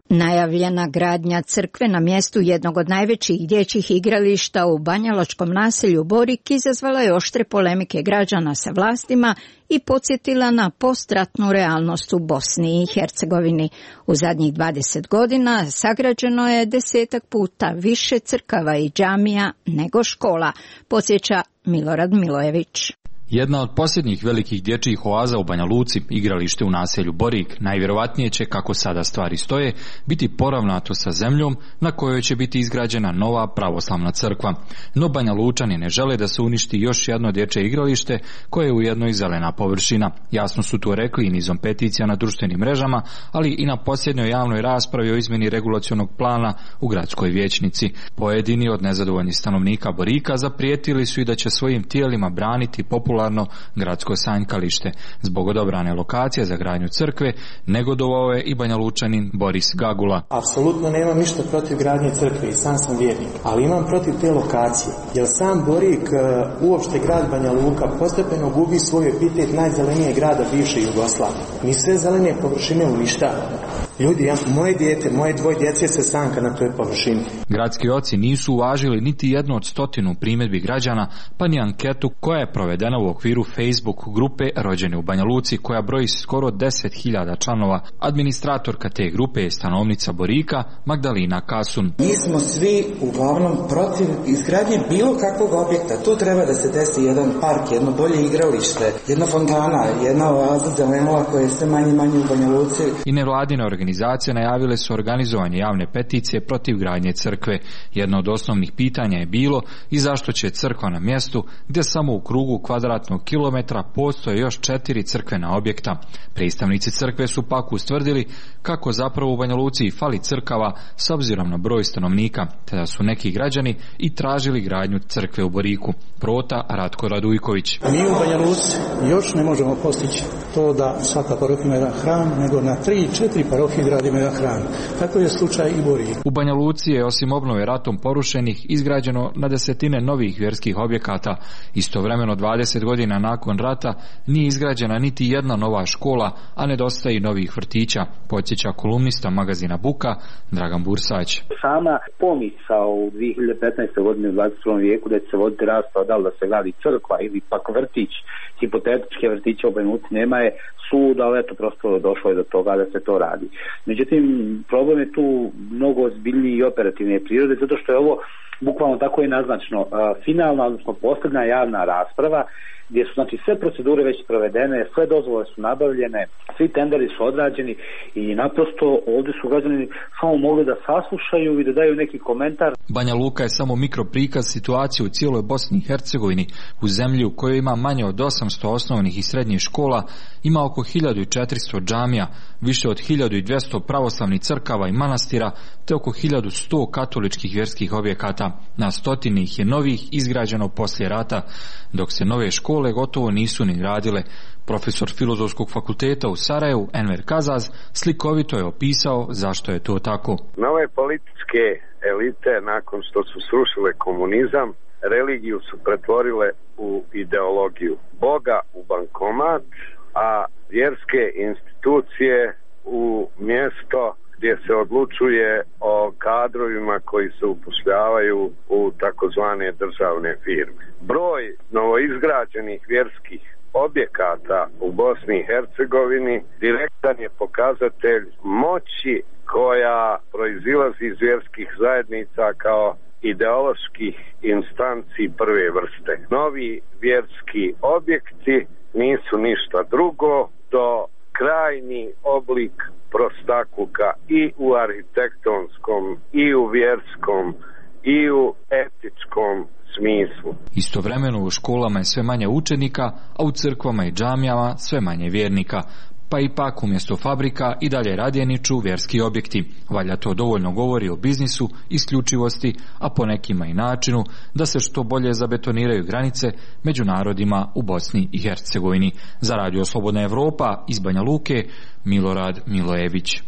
Najavljena gradnja crkve na mjestu jednog od najvećih dječjih igrališta u banjaločkom naselju Borik izazvala je oštre polemike građana sa vlastima i podsjetila na postratnu realnost u Bosni i Hercegovini. U zadnjih dvadeset godina sagrađeno je desetak puta više crkava i džamija nego škola, podsjeća Milorad Milojević. Jedna od posljednjih velikih dječjih oaza u Banja Luci, igralište u naselju Borik, najvjerovatnije će, kako sada stvari stoje, biti poravnato sa zemljom na kojoj će biti izgrađena nova pravoslavna crkva. No Banja Lučani ne žele da se uništi još jedno dječje igralište koje je ujedno i zelena površina. Jasno su to rekli i nizom peticija na društvenim mrežama, ali i na posljednjoj javnoj raspravi o izmjeni regulacionog plana u gradskoj vijećnici. Pojedini od nezadovoljnih stanovnika Borika zaprijetili su i da će svojim tijelima braniti popularno gradsko sanjkalište. Zbog odabrane lokacije za gradnju crkve negodovao je i Banja Lučanin Boris Gagula. Apsolutno nemam ništa protiv gradnje crkve i sam sam vjernik, ali imam protiv te lokacije, jer sam Borik, uopšte grad Banja Luka, postepeno gubi svoj epitet najzelenije grada bivše Jugoslavije. Mi sve zelene površine uništavamo. Ljudi, ja, moje dijete, moje dvoje djece se sanka na toj površini. Gradski oci nisu uvažili niti jednu od stotinu primjedbi građana, pa ni anketu koja je provedena u okviru Facebook grupe Rođeni u Banja Luci, koja broji skoro deset hiljada članova. Administratorka te grupe je stanovnica Borika Magdalina Kasun. Mi smo svi uglavnom protiv izgradnje bilo kakvog objekta. Tu treba da se desi jedan park, jedno bolje igralište, jedna fontana, jedna oaza zelenila koja je sve manje manje u Banja Luci. I nevladine organizacije najavile su organizovanje javne peticije protiv gradnje crkve. Jedno od osnovnih pitanja je bilo i zašto će crkva na mjestu gdje samo u krugu kvadratnog kilometra postoje još četiri crkvena objekta. Predstavnici crkve su pak ustvrdili kako zapravo u Banja Luci fali crkava s obzirom na broj stanovnika, te da su neki građani i tražili gradnju crkve u Boriku. Prota Ratko Radujković. Mi u Banja Luci još ne možemo postići to da svaka parohija ima jedan hram, nego na tri, četiri parohije gradimo jedan hram. Tako je slučaj i Borik. U Banja Luci je osim obnove ratom porušenih izgrađeno na desetine novih vjerskih objekata. Istovremeno dvadeset godina nakon rata nije izgrađena niti jedna nova škola, a nedostaje i novih vrtića, podsjeća kolumnista magazina Buka Dragan Bursać. Sama pomisao u dvije hiljade petnaestoj godini u dvadeset prvom vijeku da će se voditi rasprava da li da se gradi crkva ili pak vrtić, hipotetičke vrtiće u Banja Luci nema je sud, ali eto prosto došlo je do toga da se to radi. Međutim, problem je tu mnogo ozbiljniji i operativne prirode, zato što je ovo bukvalno tako i naznačno finalna, odnosno posljedna javna rasprava gdje su znači sve procedure već provedene, sve dozvole su nabavljene, svi tenderi su odrađeni i naprosto ovdje su građani samo mogli da saslušaju i da daju neki komentar. Banja Luka je samo mikroprikaz situacije u cijeloj Bosni i Hercegovini, u zemlji u kojoj ima manje od osamsto osnovnih i srednjih škola, ima oko hiljadu četiristo džamija, više od hiljadu dvjesto pravoslavnih crkava i manastira, te oko hiljadu sto katoličkih vjerskih objekata. Na stotini ih je novih izgrađeno poslije rata, dok se nove škole gotovo nisu ni radile. Profesor Filozofskog fakulteta u Sarajevu, Enver Kazaz, slikovito je opisao zašto je to tako. Nove političke elite, nakon što su srušile komunizam, religiju su pretvorile u ideologiju. Boga u bankomat, a vjerske institucije u mjesto gdje se odlučuje o kadrovima koji se upošljavaju u takozvane državne firme. Broj novoizgrađenih vjerskih objekata u Bosni i Hercegovini direktan je pokazatelj moći koja proizilazi iz vjerskih zajednica kao ideoloških instanci prve vrste. Novi vjerski objekti nisu ništa drugo do krajni oblik prostakluka i u arhitektonskom, i u vjerskom, i u etičkom smislu. Istovremeno u školama je sve manje učenika, a u crkvama i džamijama sve manje vjernika. Pa ipak umjesto fabrika i dalje radijeniču vjerski objekti. Valja to dovoljno govori o biznisu, isključivosti, a po nekima i načinu da se što bolje zabetoniraju granice među narodima u Bosni i Hercegovini. Za Radio Slobodna Evropa iz Banja Luke, Milorad Milojević.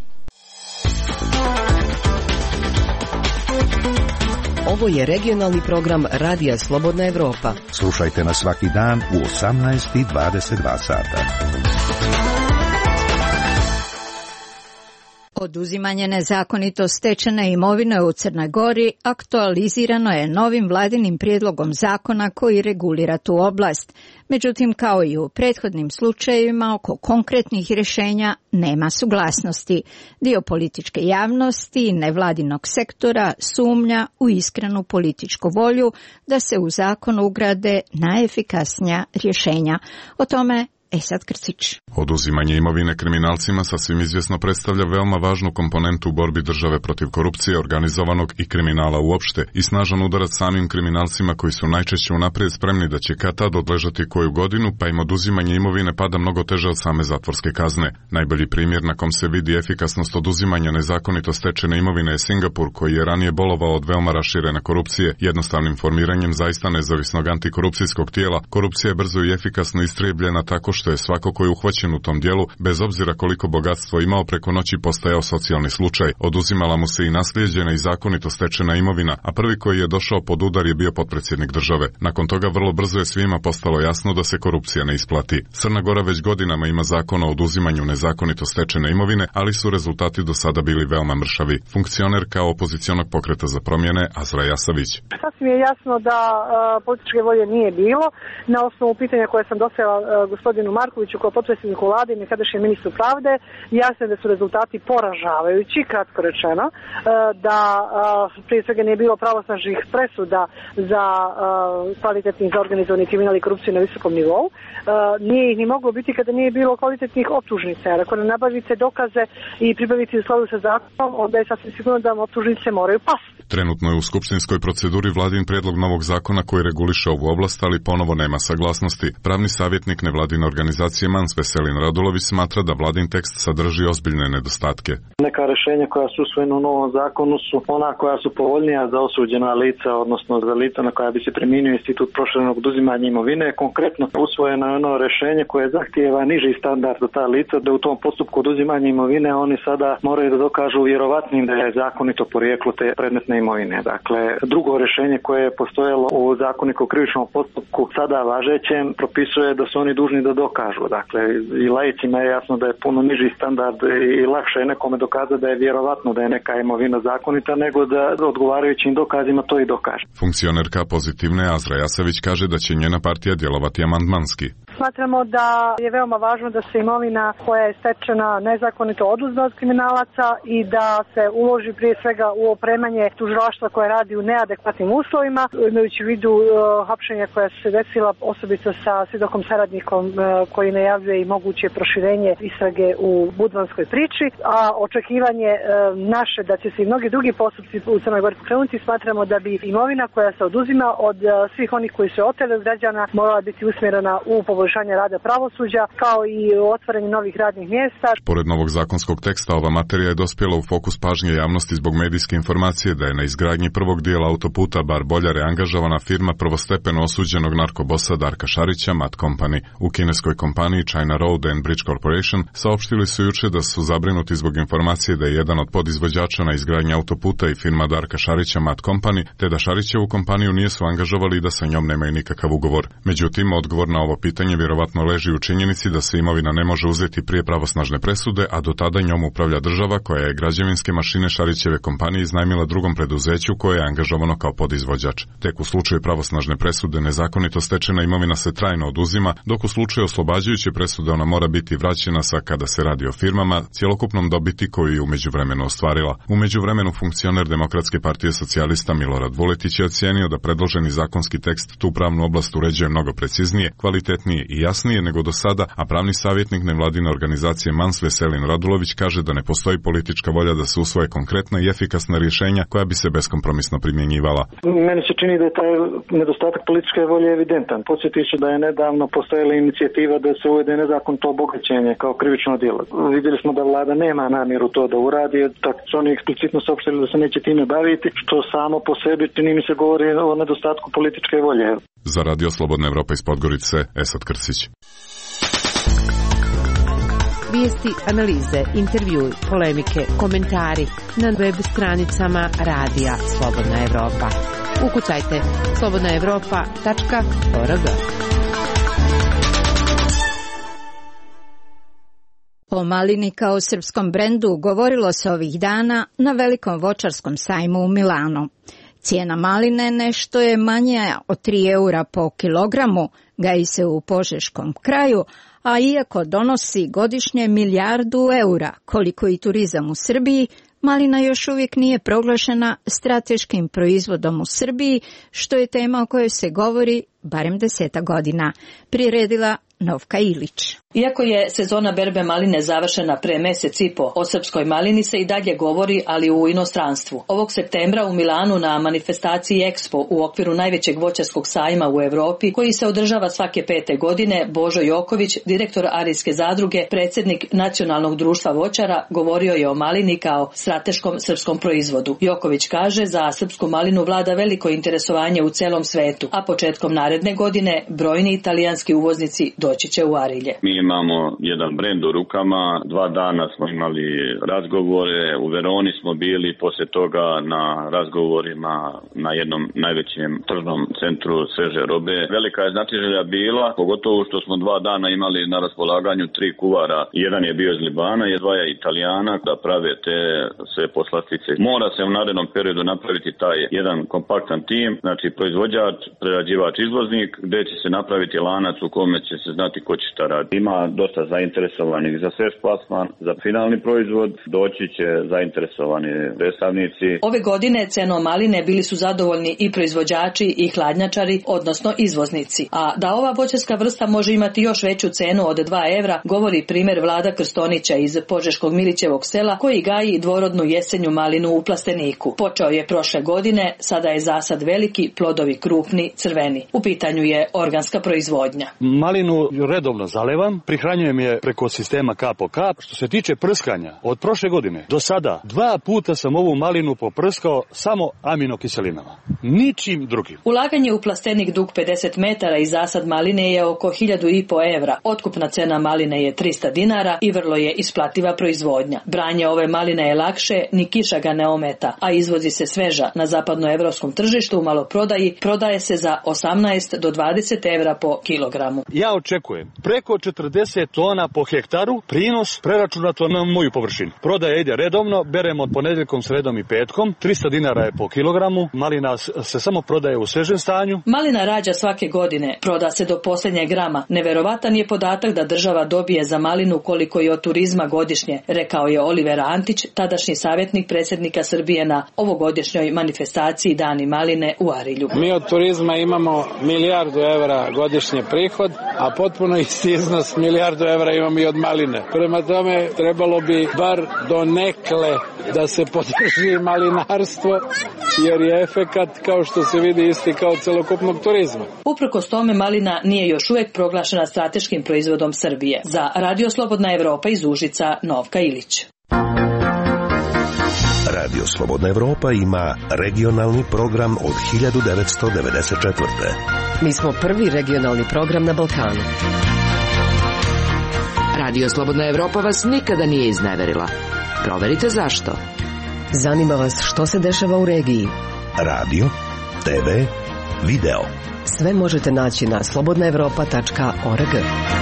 Ovo je regionalni program Radija Slobodna Evropa. Slušajte nas svaki dan u osamnaest i dvadeset dva sata. Oduzimanje nezakonito stečene imovine u Crnoj Gori aktualizirano je novim vladinim prijedlogom zakona koji regulira tu oblast. Međutim, kao i u prethodnim slučajevima, oko konkretnih rješenja nema suglasnosti. Dio političke javnosti i nevladinog sektora sumnja u iskrenu političku volju da se u zakon ugrade najefikasnija rješenja. O tome Esad Krcić. Oduzimanje imovine kriminalcima sasvim izvjesno predstavlja veoma važnu komponentu u borbi države protiv korupcije, organizovanog i kriminala uopšte i snažan udarac samim kriminalcima koji su najčešće unaprijed spremni da će kad-tad odležati koju godinu, pa im oduzimanje imovine pada mnogo teže od same zatvorske kazne. Najbolji primjer na kom se vidi efikasnost oduzimanja nezakonito stečene imovine je Singapur, koji je ranije bolovao od veoma raširene korupcije. Jednostavnim formiranjem zaista nezavisnog antikorupcijskog tijela, korupcija je brzo i efikasno istrijebljena tako što je svako koji je uhvaćen u tom dijelu, bez obzira koliko bogatstvo imao, preko noći postajao socijalni slučaj. Oduzimala mu se i naslijeđena i zakonito stečena imovina, a prvi koji je došao pod udar je bio potpredsjednik države. Nakon toga vrlo brzo je svima postalo jasno da se korupcija ne isplati. Crna Gora već godinama ima zakon o oduzimanju nezakonito stečene imovine, ali su rezultati do sada bili veoma mršavi. Funkcioner kao opozicionog pokreta za promjene Azra Jasavić. Sasvim je jasno da uh, političke volje nije bilo. Na osnovu pitanja koje sam dostavila uh, gospodinu Markoviću kao potpredsjedniku vlade i nekadašnjem ministru pravde, jasno je da su rezultati poražavajući, kratko rečeno, da prije svega nije bilo pravosnažnih presuda za kvalitetni za organizovani kriminal i korupciju na visokom nivou. Nije ih ni moglo biti kada nije bilo kvalitetnih optužnica, jer ako ne nabavite dokaze i pribavite u skladu sa zakonom, onda je sasvim sigurno da vam optužnice moraju pasti. Trenutno je u skupštinskoj proceduri vladin prijedlog novog zakona koji reguliše ovu oblast, ali ponovo nema saglasnosti. Pravni savjetnik nevladine organizacije Mans Veselin Radulović smatra da vladin tekst sadrži ozbiljne nedostatke. Neka rješenja koja su usvojena u novom zakonu su ona koja su povoljnija za osuđena lica, odnosno za lica na koja bi se primijenio institut proširenog oduzimanja imovine. Konkretno usvojeno je ono rješenje koje zahtijeva niži standard za ta lica, da u tom postupku oduzimanja imovine oni sada moraju da dokažu vjerovatnim da je zakonito porijeklo te predmetne imovine. Dakle, drugo rješenje koje je postojalo u zakoniku o krivičnom postupku sada važećem propisuje da su oni dužni da dokažu. Dakle, i laicima je jasno da je puno niži standard i lakše je nekome dokazati da je vjerovatno da je neka imovina zakonita nego da odgovarajućim dokazima to i dokaže. Funkcionerka Pozitivne Azra Jasavić kaže da će njena partija djelovati amandmanski. Smatramo da je veoma važno da se imovina koja je stečena nezakonito oduzme od kriminalaca i da se uloži prije svega u opremanje tužilaštva koje radi u neadekvatnim uslovima, imajući u vidu uh, hapšenja koja su se desila osobito sa svjedokom saradnikom uh, koji najavljuje i moguće proširenje istrage u budvanskoj priči, a očekivanje uh, naše da će se i mnogi drugi postupci u Crnoj Gori pokrenuti, smatramo da bi imovina koja se oduzima od uh, svih onih koji su oteli od građana morala biti usmjerena u poboljšanje rada pravosuđa kao i otvaranje novih radnih mjesta. Pored novog zakonskog teksta, ova materija je dospjela u fokus pažnje javnosti zbog medijske informacije da je na izgradnji prvog dijela autoputa Bar Boljare angažovana firma prvostepeno osuđenog narkobosa Darka Šarića, Mat Company. U kineskoj kompaniji China Road and Bridge Corporation saopštili su juče da su zabrinuti zbog informacije da je jedan od podizvođača na izgradnji autoputa i firma Darka Šarića, Mat Company, te da Šarićevu kompaniju nisu angažovali i da sa njom nemaju nikakav ugovor. Međutim, odgovor na ovo pitanje vjerovatno leži u činjenici da se imovina ne može uzeti prije pravosnažne presude, a do tada njom upravlja država koja je građevinske mašine Šarićeve kompanije iznajmila drugom preduzeću koje je angažovano kao podizvođač. Tek u slučaju pravosnažne presude nezakonito stečena imovina se trajno oduzima, dok u slučaju oslobađajuće presude ona mora biti vraćena sa, kada se radi o firmama, cjelokupnom dobiti koju je u međuvremenu ostvarila. U međuvremenu funkcioner Demokratske partije socijalista Milorad Vuletić je ocijenio da predloženi zakonski tekst tu pravnu oblast uređuje mnogo preciznije, kvalitetnije i jasnije nego do sada, a pravni savjetnik nevladine organizacije Mans Veselin Radulović kaže da ne postoji politička volja da se usvoje konkretna i efikasna rješenja koja bi se beskompromisno primjenjivala. Meni se čini da je taj nedostatak političke volje evidentan. Podsjetit ću da je nedavno postojala inicijativa da se uvede nezakonito obogaćenje kao krivično djelo. Vidjeli smo da vlada nema namjeru to da uradi, tako su oni eksplicitno saopštili da se neće time baviti, što samo po sebi čini mi se govori o nedostatku političke volje. Za Radio Slobodna Evropa iz Podgorice, Esad Krcić. Vijesti, analize, intervjui, polemike, komentari na web stranicama Radija Slobodna Evropa. Ukucajte slobodna evropa tačka org. O malini kao srpskom brendu govorilo se ovih dana na velikom voćarskom sajmu u Milanu. Cijena maline nešto je manja od tri eura po kilogramu, gaji se u požeškom kraju, a iako donosi godišnje milijardu eura, koliko i turizam u Srbiji, malina još uvijek nije proglašena strateškim proizvodom u Srbiji, što je tema o kojoj se govori barem deseta godina. Priredila Novka Ilić. Iako je sezona berbe maline završena pre mjesec i po, o srpskoj malini se i dalje govori, ali u inostranstvu. Ovog septembra u Milanu na manifestaciji Expo u okviru najvećeg voćarskog sajma u Europi, koji se održava svake pete godine, Božo Joković, direktor Arijske zadruge, predsjednik Nacionalnog društva voćara, govorio je o malini kao strateškom srpskom proizvodu. Joković kaže, za srpsku malinu vlada veliko interesovanje u celom svetu, a početkom naredne godine brojni italijanski uvoznici doći će u Arilje. Mi imamo jedan brend u rukama, dva dana smo imali razgovore, u Veroni smo bili, poslije toga na razgovorima na jednom najvećem tržnom centru sveže robe. Velika je znatiželja bila, pogotovo što smo dva dana imali na raspolaganju tri kuvara. Jedan je bio iz Libana, je dva je Italijana da prave te sve poslastice. Mora se u narednom periodu napraviti taj jedan kompaktan tim, znači proizvođač, prerađivač, izvoznik, gdje će se napraviti lanac u kome će se znati ko će šta raditi. Ima dosta zainteresovanih za svež plasman, za finalni proizvod, doći će zainteresovani predstavnici. Ove godine cenom maline bili su zadovoljni i proizvođači i hladnjačari, odnosno izvoznici. A da ova voćarska vrsta može imati još veću cenu od dva evra, govori primjer Vlada Krstonića iz Požeškog Milićevog sela, koji gaji dvorodnu jesenju malinu u plasteniku. Počeo je prošle godine, sada je zasad veliki, plodovi krupni, crveni. U pitanju je organska proizvodnja. Malinu redovno zalevam, prihranjujem je preko sistema kap po kap. Što se tiče prskanja, od prošle godine do sada dva puta sam ovu malinu poprskao samo aminokiselinama. Ničim drugim. Ulaganje u plastenik dug pedeset metara i zasad maline je oko hiljadu i po evra. Otkupna cena maline je trista dinara i vrlo je isplativa proizvodnja. Branje ove maline je lakše, ni kiša ga ne ometa, a izvozi se sveža. Na zapadnoevropskom tržištu u maloprodaji prodaje se za osamnaest do dvadeset evra po kilogramu. Ja očekujem preko četrdeset tona po hektaru, prinos preračunato na moju površinu. Prodaja ide redovno, beremo od ponedjeljkom, sredom i petkom, trista dinara je po kilogramu, malina se samo prodaje u svežem stanju. Malina rađa svake godine, proda se do posljednjeg grama. Neverovatan je podatak da država dobije za malinu koliko je od turizma godišnje, rekao je Oliver Antić, tadašnji savjetnik predsjednika Srbije na ovogodišnjoj manifestaciji Dani maline u Arilju. Mi od turizma imamo milijardu evra godišnje prihod, a potpuno isti iznos milijardu evra imamo i od maline. Prema tome trebalo bi bar do nekle da se podrži malinarstvo, jer je efekat, kao što se vidi, isti kao celokupnog turizma. Uprkos tome malina nije još uvijek proglašena strateškim proizvodom Srbije. Za Radio Slobodna Evropa iz Užica, Novka Ilić. Radio Slobodna Evropa ima regionalni program od hiljadu devetsto devedeset četvrte. Mi smo prvi regionalni program na Balkanu. Radio Slobodna Evropa vas nikada nije izneverila. Proverite zašto. Zanima vas što se dešava u regiji. Radio, te ve, video. Sve možete naći na slobodna evropa tačka org.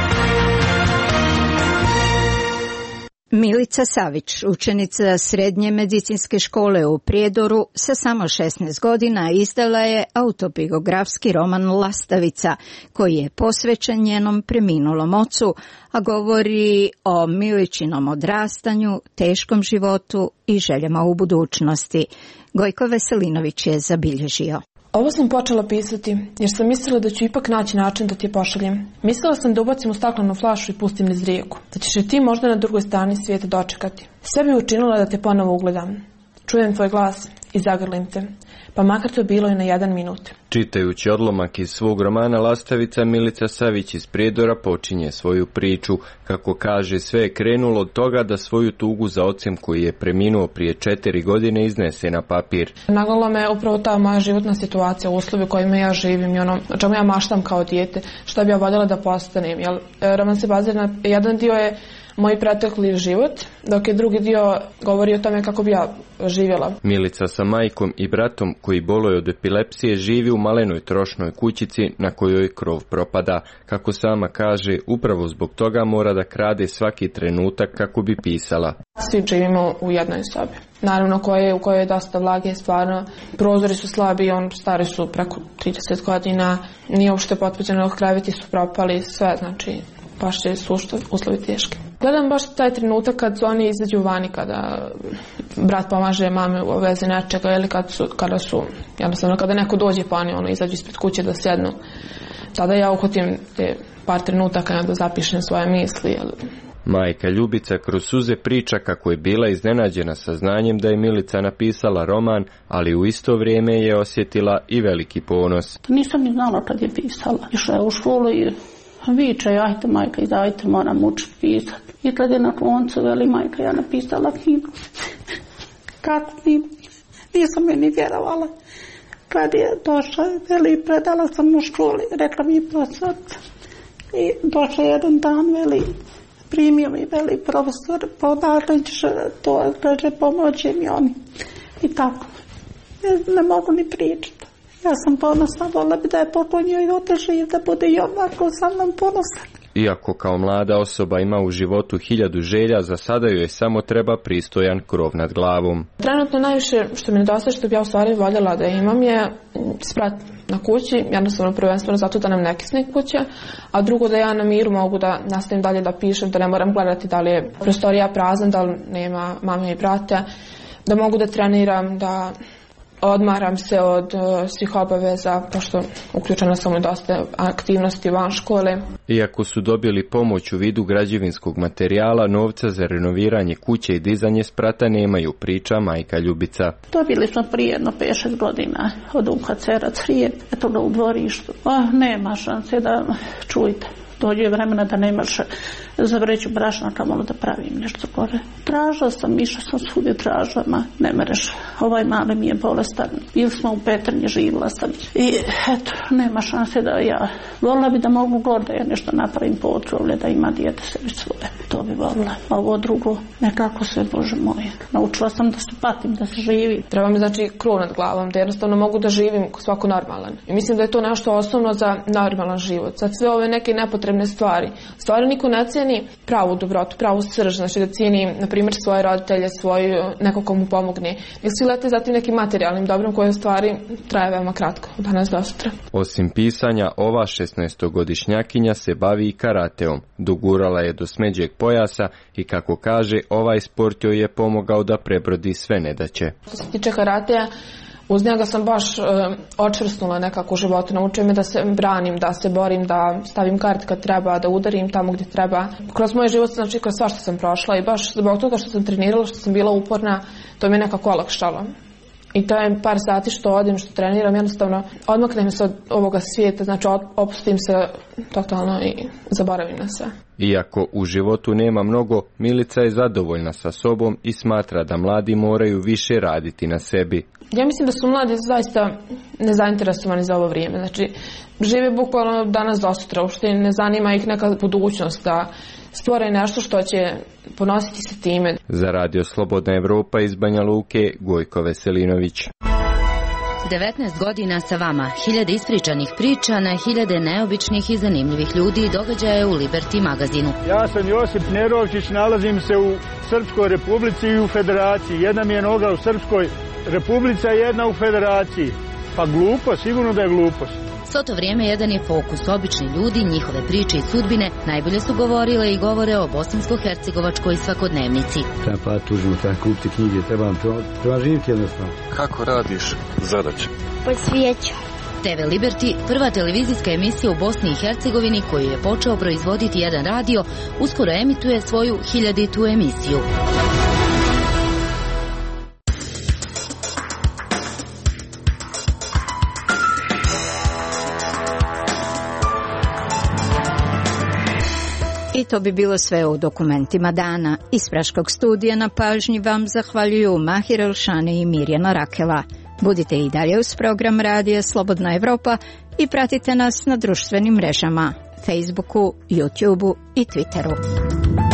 Milica Savić, učenica srednje medicinske škole u Prijedoru, sa samo šesnaest godina izdala je autobiografski roman Lastavica, koji je posvećen njenom preminulom ocu, a govori o Miličinom odrastanju, teškom životu i željama u budućnosti. Gojko Veselinović je zabilježio. Ovo sam počela pisati, jer sam mislila da ću ipak naći način da ti je pošaljem. Mislila sam da ubacim u staklenu flašu i pustim niz rijeku, da ćeš je ti možda na drugoj strani svijeta dočekati. Sve bi učinila da te ponovo ugledam. Čujem tvoj glas i zagrlim te, pa makar to bilo i na jedan minut. Čitajući odlomak iz svog romana Lastavica, Milica Savić iz Prijedora počinje svoju priču. Kako kaže, sve je krenulo od toga da svoju tugu za ocem koji je preminuo prije četiri godine iznese na papir. Nagnala me upravo ta moja životna situacija, uslovi u kojima ja živim i ono o čemu ja maštam kao dijete, šta bi ja voljela da postanem. Jer roman se bazira na, jedan dio je moj pretekli život, dok je drugi dio govori o tome kako bi ja živjela. Milica sa majkom i bratom koji boluje od epilepsije živi u malenoj trošnoj kućici na kojoj krov propada. Kako sama kaže, upravo zbog toga mora da krade svaki trenutak kako bi pisala. Svi živimo u jednoj sobi. Naravno koje, u kojoj je dosta vlage, stvarno prozori su slabi, on stari su preko trideset godina, nije uopšte potvrđeno, kreveti su propali, sve, znači baš će su uslovi teški. Gledam baš taj trenutak kad oni izađu vani, kada brat pomaže mame u vezi nečega ili kad su, kada su, jednostavno kada neko dođe pa oni ono, izađu ispred kuće da sjednu. Tada ja uhvatim te par trenutaka da zapišem svoje misli. Jel. Majka Ljubica kroz suze priča kako je bila iznenađena saznanjem da je Milica napisala roman, ali u isto vrijeme je osjetila i veliki ponos. Nisam ni znala kad je pisala. Išla je u školu i viče, ajte majka, dajte, moram učiti pisati. I kad je na koncu, veli majka, ja napisala knjigu. Kako knjigu? Nisam je ni vjerovala. Kad je došla, veli, predala sam u školi, rekla mi profesorica. I došla jedan dan, veli, primio mi, veli, profesor, podakle ćeš to, kaže, pomoći mi oni. I tako. Ne, ne mogu ni pričati. Ja sam ponosna, volila bi da je poklonio i oteže i da bude i ovako sa mnom ponosan. Iako kao mlada osoba ima u životu hiljadu želja, za sada joj samo treba pristojan krov nad glavom. Trenutno najviše što mi nedostaje, što bi ja u stvari voljela da imam, je sprat na kući, jednostavno prvenstveno zato da nam ne kisne kuća, a drugo da ja na miru mogu da nastavim dalje da pišem, da ne moram gledati da li je prostorija prazna, da li nema mame i brata, da mogu da treniram, da odmaram se od uh, svih obaveza, pošto uključena sam u dosta aktivnosti van škole. Iako su dobili pomoć u vidu građevinskog materijala, novca za renoviranje kuće i dizanje sprata nemaju, priča majka Ljubica. Dobili smo prije jedno pet šest godina od U K C-a Hrijeb, eto ga u dvorištu. Oh, nema šanse da čujte. Dođe vremena da nemaš za vreću brašna kamalo da pravim nešto gore. Tražila sam, išla sam svugdje tražila, ma ne mereš, ovaj mali mi je bolestan. Bili smo u Petrinji, živjela sam. I eto, nema šanse da ja, volila bi da mogu gore da ja nešto napravim potrovlje, da ima dijete sebi svoje. To bi volila. A ovo drugo, nekako sve, Bože moj. Naučila sam da se patim, da se živi. Treba mi znači krov nad glavom, da jednostavno mogu da živim svako normalan. I mislim da je to nešto osnovno za normalan život. Za sve ove neke nepotrebne stvari. Stvari niko ne cijeni pravu dobrotu, pravu srž, znači da cijeni, na primjer, svoje roditelje, svoju, neko komu pomogne. Nek svi lete za tim nekim materijalnim dobrom koje stvari traje veoma kratko, od danas do sutra. Osim pisanja, ova šesnaestogodišnjakinja se bavi i karateom. Dogurala je do smeđeg pojasa i, kako kaže, ovaj sport joj je pomogao da prebrodi sve nedaće. Što se tiče karateja, uz njega sam baš e, očvrsnula nekako u životu, naučio me da se branim, da se borim, da stavim kart kad treba, da udarim tamo gdje treba. Kroz moj život, znači kroz sva što sam prošla i baš zbog toga što sam trenirala, što sam bila uporna, to mi je nekako olakšalo. I to je par sati što odim, što treniram, jednostavno odmaknem se od ovoga svijeta, znači opustim se totalno i zaboravim na sve. Iako u životu nema mnogo, Milica je zadovoljna sa sobom i smatra da mladi moraju više raditi na sebi. Ja mislim da su mladi zaista nezainteresovani za ovo vrijeme. Znači, žive bukvalno danas do sutra, uopšte ne zanima ih neka budućnost, da stvore nešto što će ponositi se time. Za Radio Slobodna Evropa iz Banja Luke, Gojko Veselinović. devetnaest godina sa vama, hiljade ispričanih priča na hiljade neobičnih i zanimljivih ljudi i događaja u Liberty magazinu. Ja sam Josip Nerovčić, nalazim se u Srpskoj republici i u Federaciji. Jedna mi je noga u Srpskoj republici, a jedna u Federaciji. Pa glupo, sigurno da je glupost. Svo to vrijeme jedan je fokus, obični ljudi, njihove priče i sudbine najbolje su govorile i govore o bosansko-hercegovačkoj svakodnevnici. Treba pa tužimo, treba kupiti knjige, treba, treba živjeti jednostavno. Kako radiš zadaće? Po svijeću. te ve Liberty, prva televizijska emisija u Bosni i Hercegovini koju je počeo proizvoditi jedan radio, uskoro emituje svoju hiljaditu emisiju. I to bi bilo sve u dokumentima dana. Iz Praškog studija na pažnji vam zahvaljuju Mahir Elšani i Mirjana Rakela. Budite i dalje uz program Radija Slobodna Evropa i pratite nas na društvenim mrežama, Facebooku, YouTubeu i Twitteru.